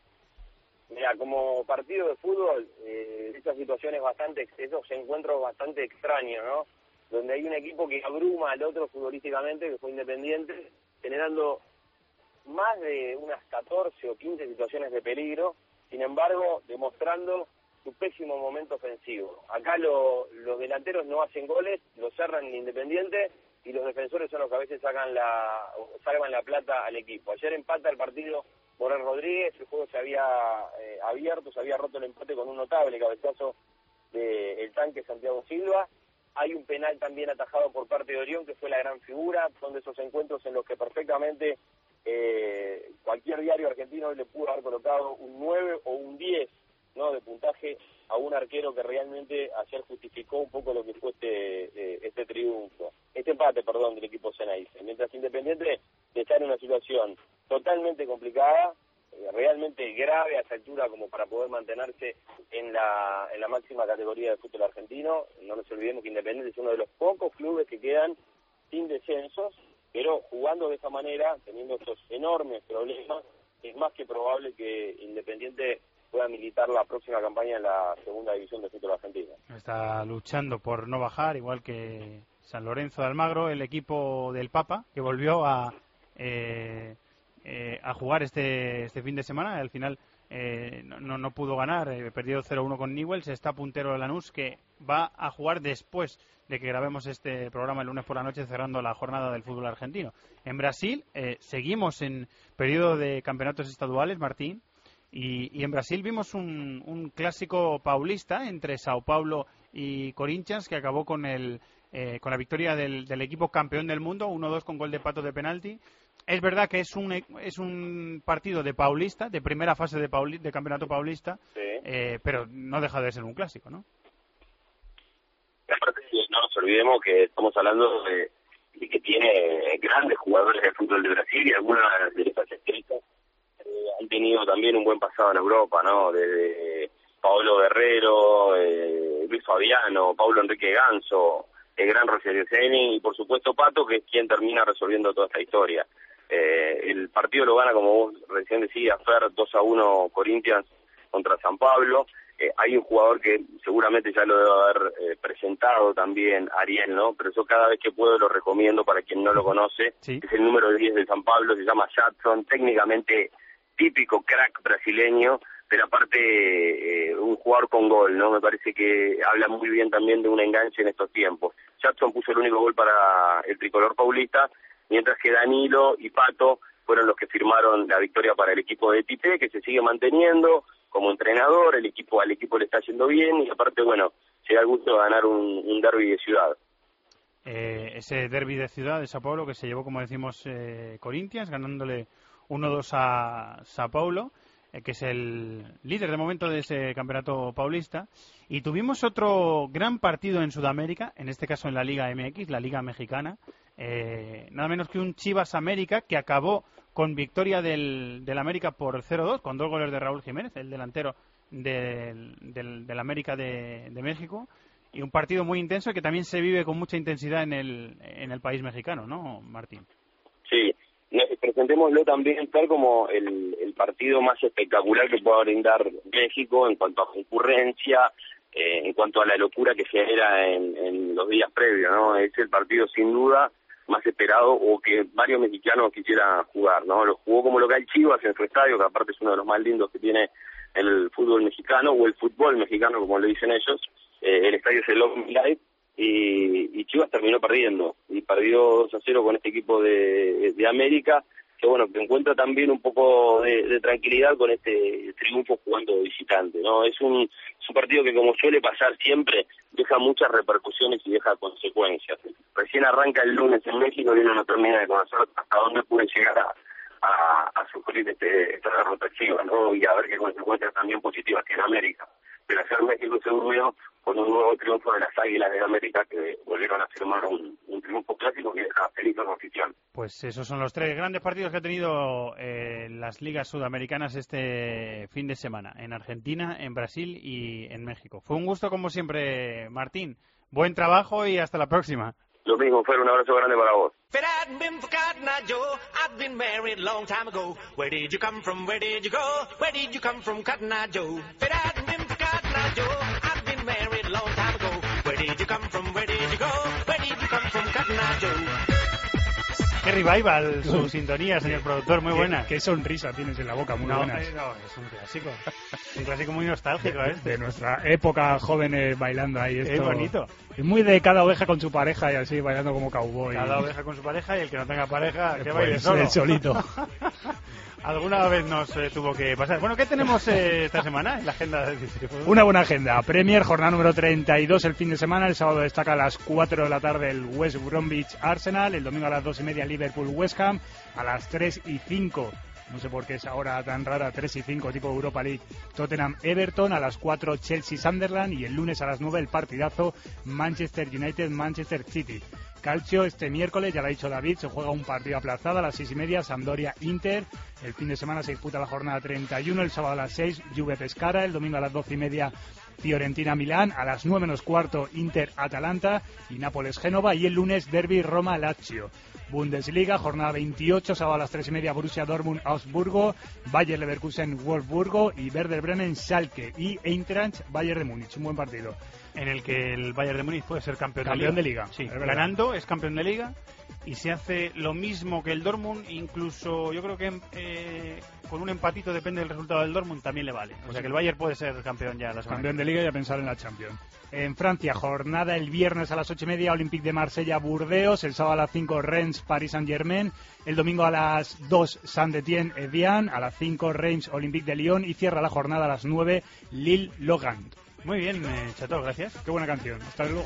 Mira, como partido de fútbol, eh, estas situaciones bastante, esos encuentros bastante extraños, ¿no? Donde hay un equipo que abruma al otro futbolísticamente, que fue Independiente, generando más de unas catorce o quince situaciones de peligro, sin embargo, demostrando su pésimo momento ofensivo. Acá lo, los delanteros no hacen goles, lo cerran en Independiente, y los defensores son los que a veces sacan la, salvan la plata al equipo. Ayer empata el partido Morel Rodríguez, el juego se había eh, abierto, se había roto el empate con un notable cabezazo del tanque Santiago Silva. Hay un penal también atajado por parte de Orión, que fue la gran figura. Son de esos encuentros en los que perfectamente eh, cualquier diario argentino le pudo haber colocado un nueve o un diez, ¿no?, de puntaje a un arquero que realmente ayer justificó un poco lo que fue este, eh, este triunfo, este empate, perdón, del equipo Ceneice. Mientras Independiente está en una situación totalmente complicada, eh, realmente grave a esa altura como para poder mantenerse en la, en la máxima categoría del fútbol argentino. No nos olvidemos que Independiente es uno de los pocos clubes que quedan sin descensos, pero jugando de esa manera, teniendo estos enormes problemas, es más que probable que Independiente pueda militar la próxima campaña en la segunda división del fútbol argentino. Está luchando por no bajar, igual que San Lorenzo de Almagro, el equipo del Papa, que volvió a eh, eh, a jugar este este fin de semana. Al final eh, no, no pudo ganar, eh, perdió cero uno con Newell's. Está puntero de Lanús, que va a jugar después de que grabemos este programa el lunes por la noche, cerrando la jornada del fútbol argentino. En Brasil eh, seguimos en periodo de campeonatos estaduales, Martín. Y, y en Brasil vimos un, un clásico paulista entre Sao Paulo y Corinthians, que acabó con el eh, con la victoria del, del equipo campeón del mundo, uno dos con gol de Pato de penalti. Es verdad que es un es un partido de paulista, de primera fase de, Pauli, de campeonato paulista, sí. eh, pero no deja de ser un clásico, ¿no? Aparte, no nos olvidemos que estamos hablando de, de que tiene grandes jugadores del fútbol de Brasil, y algunas de estas estrellas han tenido también un buen pasado en Europa, ¿no? Desde Paolo Guerrero, eh, Luis Fabiano, Paulo Enrique Ganso, el gran Rogerio Ceni y por supuesto Pato, que es quien termina resolviendo toda esta historia. Eh, el partido lo gana, como vos recién decías, Fer, dos a uno Corinthians contra San Pablo. Eh, hay un jugador que seguramente ya lo debe haber eh, presentado también, Ariel, ¿no? Pero yo cada vez que puedo lo recomiendo para quien no lo conoce. Sí. Es el número diez de San Pablo, se llama Jadson, técnicamente típico crack brasileño, pero aparte eh, un jugador con gol, ¿no? Me parece que habla muy bien también de un enganche en estos tiempos. Jadson puso el único gol para el tricolor paulista, mientras que Danilo y Pato fueron los que firmaron la victoria para el equipo de Tite, que se sigue manteniendo como entrenador. El equipo al equipo le está yendo bien, y aparte, bueno, se da el gusto de ganar un, un derbi de ciudad. Eh, ese derbi de ciudad de Sao Paulo que se llevó, como decimos, eh, Corinthians, ganándole uno dos a Sao Paulo, eh, que es el líder de momento de ese campeonato paulista. Y tuvimos otro gran partido en Sudamérica, en este caso en la Liga M X, la Liga Mexicana, eh, nada menos que un Chivas América, que acabó con victoria del, del América por cero dos, con dos goles de Raúl Jiménez, el delantero del, del, del América de, de México, y un partido muy intenso que también se vive con mucha intensidad en el, en el país mexicano, ¿no, Martín? Sí. Presentémoslo también tal como el, el partido más espectacular que pueda brindar México en cuanto a concurrencia, eh, en cuanto a la locura que genera en, en los días previos, ¿no? Es el partido sin duda más esperado, o que varios mexicanos quisieran jugar, ¿no? Lo jugó como local Chivas en su estadio, que aparte es uno de los más lindos que tiene el fútbol mexicano, o el fútbol mexicano, como lo dicen ellos. Eh, el estadio es el OmniLife. Y, y Chivas terminó perdiendo, y perdió dos a cero con este equipo de, de América, que bueno, que encuentra también un poco de, de tranquilidad con este triunfo jugando de visitante, ¿no? Es un, es un partido que, como suele pasar siempre, deja muchas repercusiones y deja consecuencias. Recién arranca el lunes en México y uno no termina de conocer hasta dónde puede llegar a, a, a sufrir este, esta derrota chiva, ¿no? Y a ver qué consecuencias también positivas tiene América. Pero ayer México se durmió con un nuevo triunfo de las Águilas de América, que volvieron a firmar un, un triunfo clásico que deja feliz a la afición. Pues esos son los tres grandes partidos que ha tenido eh, las ligas sudamericanas este fin de semana, en Argentina, en Brasil y en México. Fue un gusto como siempre, Martín. Buen trabajo y hasta la próxima. Lo mismo, fue un abrazo grande para vos. If it hadn't been for Cotton Eye Joe, I'd been married a long time ago. Where did you come from? Where did you go? Where did you come from, Cotton Eye Joe? If it hadn't been for Cotton Eye Joe, I'd been married a long time ago. Where did you come from? Where did you go? Where did you come from, Cotton Eye Joe? Qué revival su sintonía, señor productor, muy buena. Qué, qué sonrisa tienes en la boca, muy no, buenas. No, es un clásico. Un clásico muy nostálgico, de, este. de nuestra época, jóvenes bailando ahí. Esto, es bonito. Es muy de cada oveja con su pareja y así, bailando como cowboy. Cada oveja con su pareja y el que no tenga pareja, que pues, baile solo. El solito. Alguna vez nos eh, tuvo que pasar. Bueno, ¿qué tenemos eh, esta semana en la agenda de Una buena agenda. Premier, jornada número treinta y dos el fin de semana. El sábado destaca a las cuatro de la tarde el West Bromwich Arsenal. El domingo a las dos y media Liverpool West Ham. A las tres y cinco, no sé por qué es ahora tan rara, tres y cinco tipo Europa League, Tottenham Everton. A las cuatro Chelsea Sunderland. Y el lunes a las nueve el partidazo Manchester United Manchester City. Calcio este miércoles, ya lo ha dicho David, se juega un partido aplazado a las seis y media, Sampdoria Inter. El fin de semana se disputa la jornada treinta y uno, el sábado a las seis, Juve Pescara. El domingo a las doce y media, Fiorentina Milán. A las nueve menos cuarto, Inter Atalanta y Nápoles Génova. Y el lunes, Derby Roma Lazio. Bundesliga, jornada veintiocho, sábado a las tres y media, Borussia Dortmund Augsburgo, Bayer Leverkusen Wolfsburgo y Werder Bremen Schalke y Eintracht Bayern de Múnich. Un buen partido. En el que el Bayern de Múnich puede ser campeón, campeón de liga. Campeón de liga. Sí, ganando es campeón de liga y se hace lo mismo que el Dortmund, incluso yo creo que eh, con un empatito, depende del resultado del Dortmund, también le vale. O sea que el Bayern puede ser campeón ya la semana. Campeón de liga y a pensar en la Champions. En Francia, jornada el viernes a las ocho y media, Olympique de Marsella Burdeos. El sábado a las cinco, Rennes Paris Saint-Germain. El domingo a las dos, Saint-Étienne Evian. A las cinco, Reims Olympique de Lyon. Y cierra la jornada a las nueve, Lille Logan. Muy bien, eh, Chato, gracias. Qué buena canción. Hasta luego.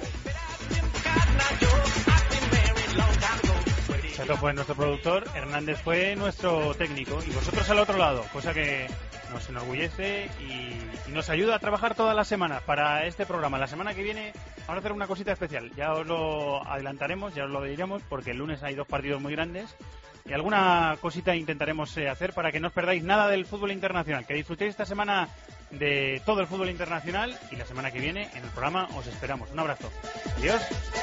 Chato fue nuestro productor, Hernández fue nuestro técnico y vosotros al otro lado, cosa que nos enorgullece y, y nos ayuda a trabajar todas las semanas para este programa. La semana que viene vamos a hacer una cosita especial, ya os lo adelantaremos, ya os lo diremos, porque el lunes hay dos partidos muy grandes y alguna cosita intentaremos eh, hacer para que no os perdáis nada del fútbol internacional, que disfrutéis esta semana de todo el fútbol internacional y la semana que viene en el programa os esperamos. Un abrazo. Adiós.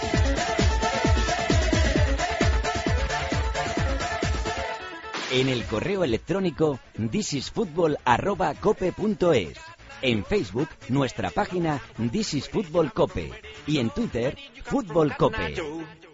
En el correo electrónico thisisfutbol arroba cope punto es. En Facebook, nuestra página This is Fútbol Cope. Y en Twitter, Fútbol Cope.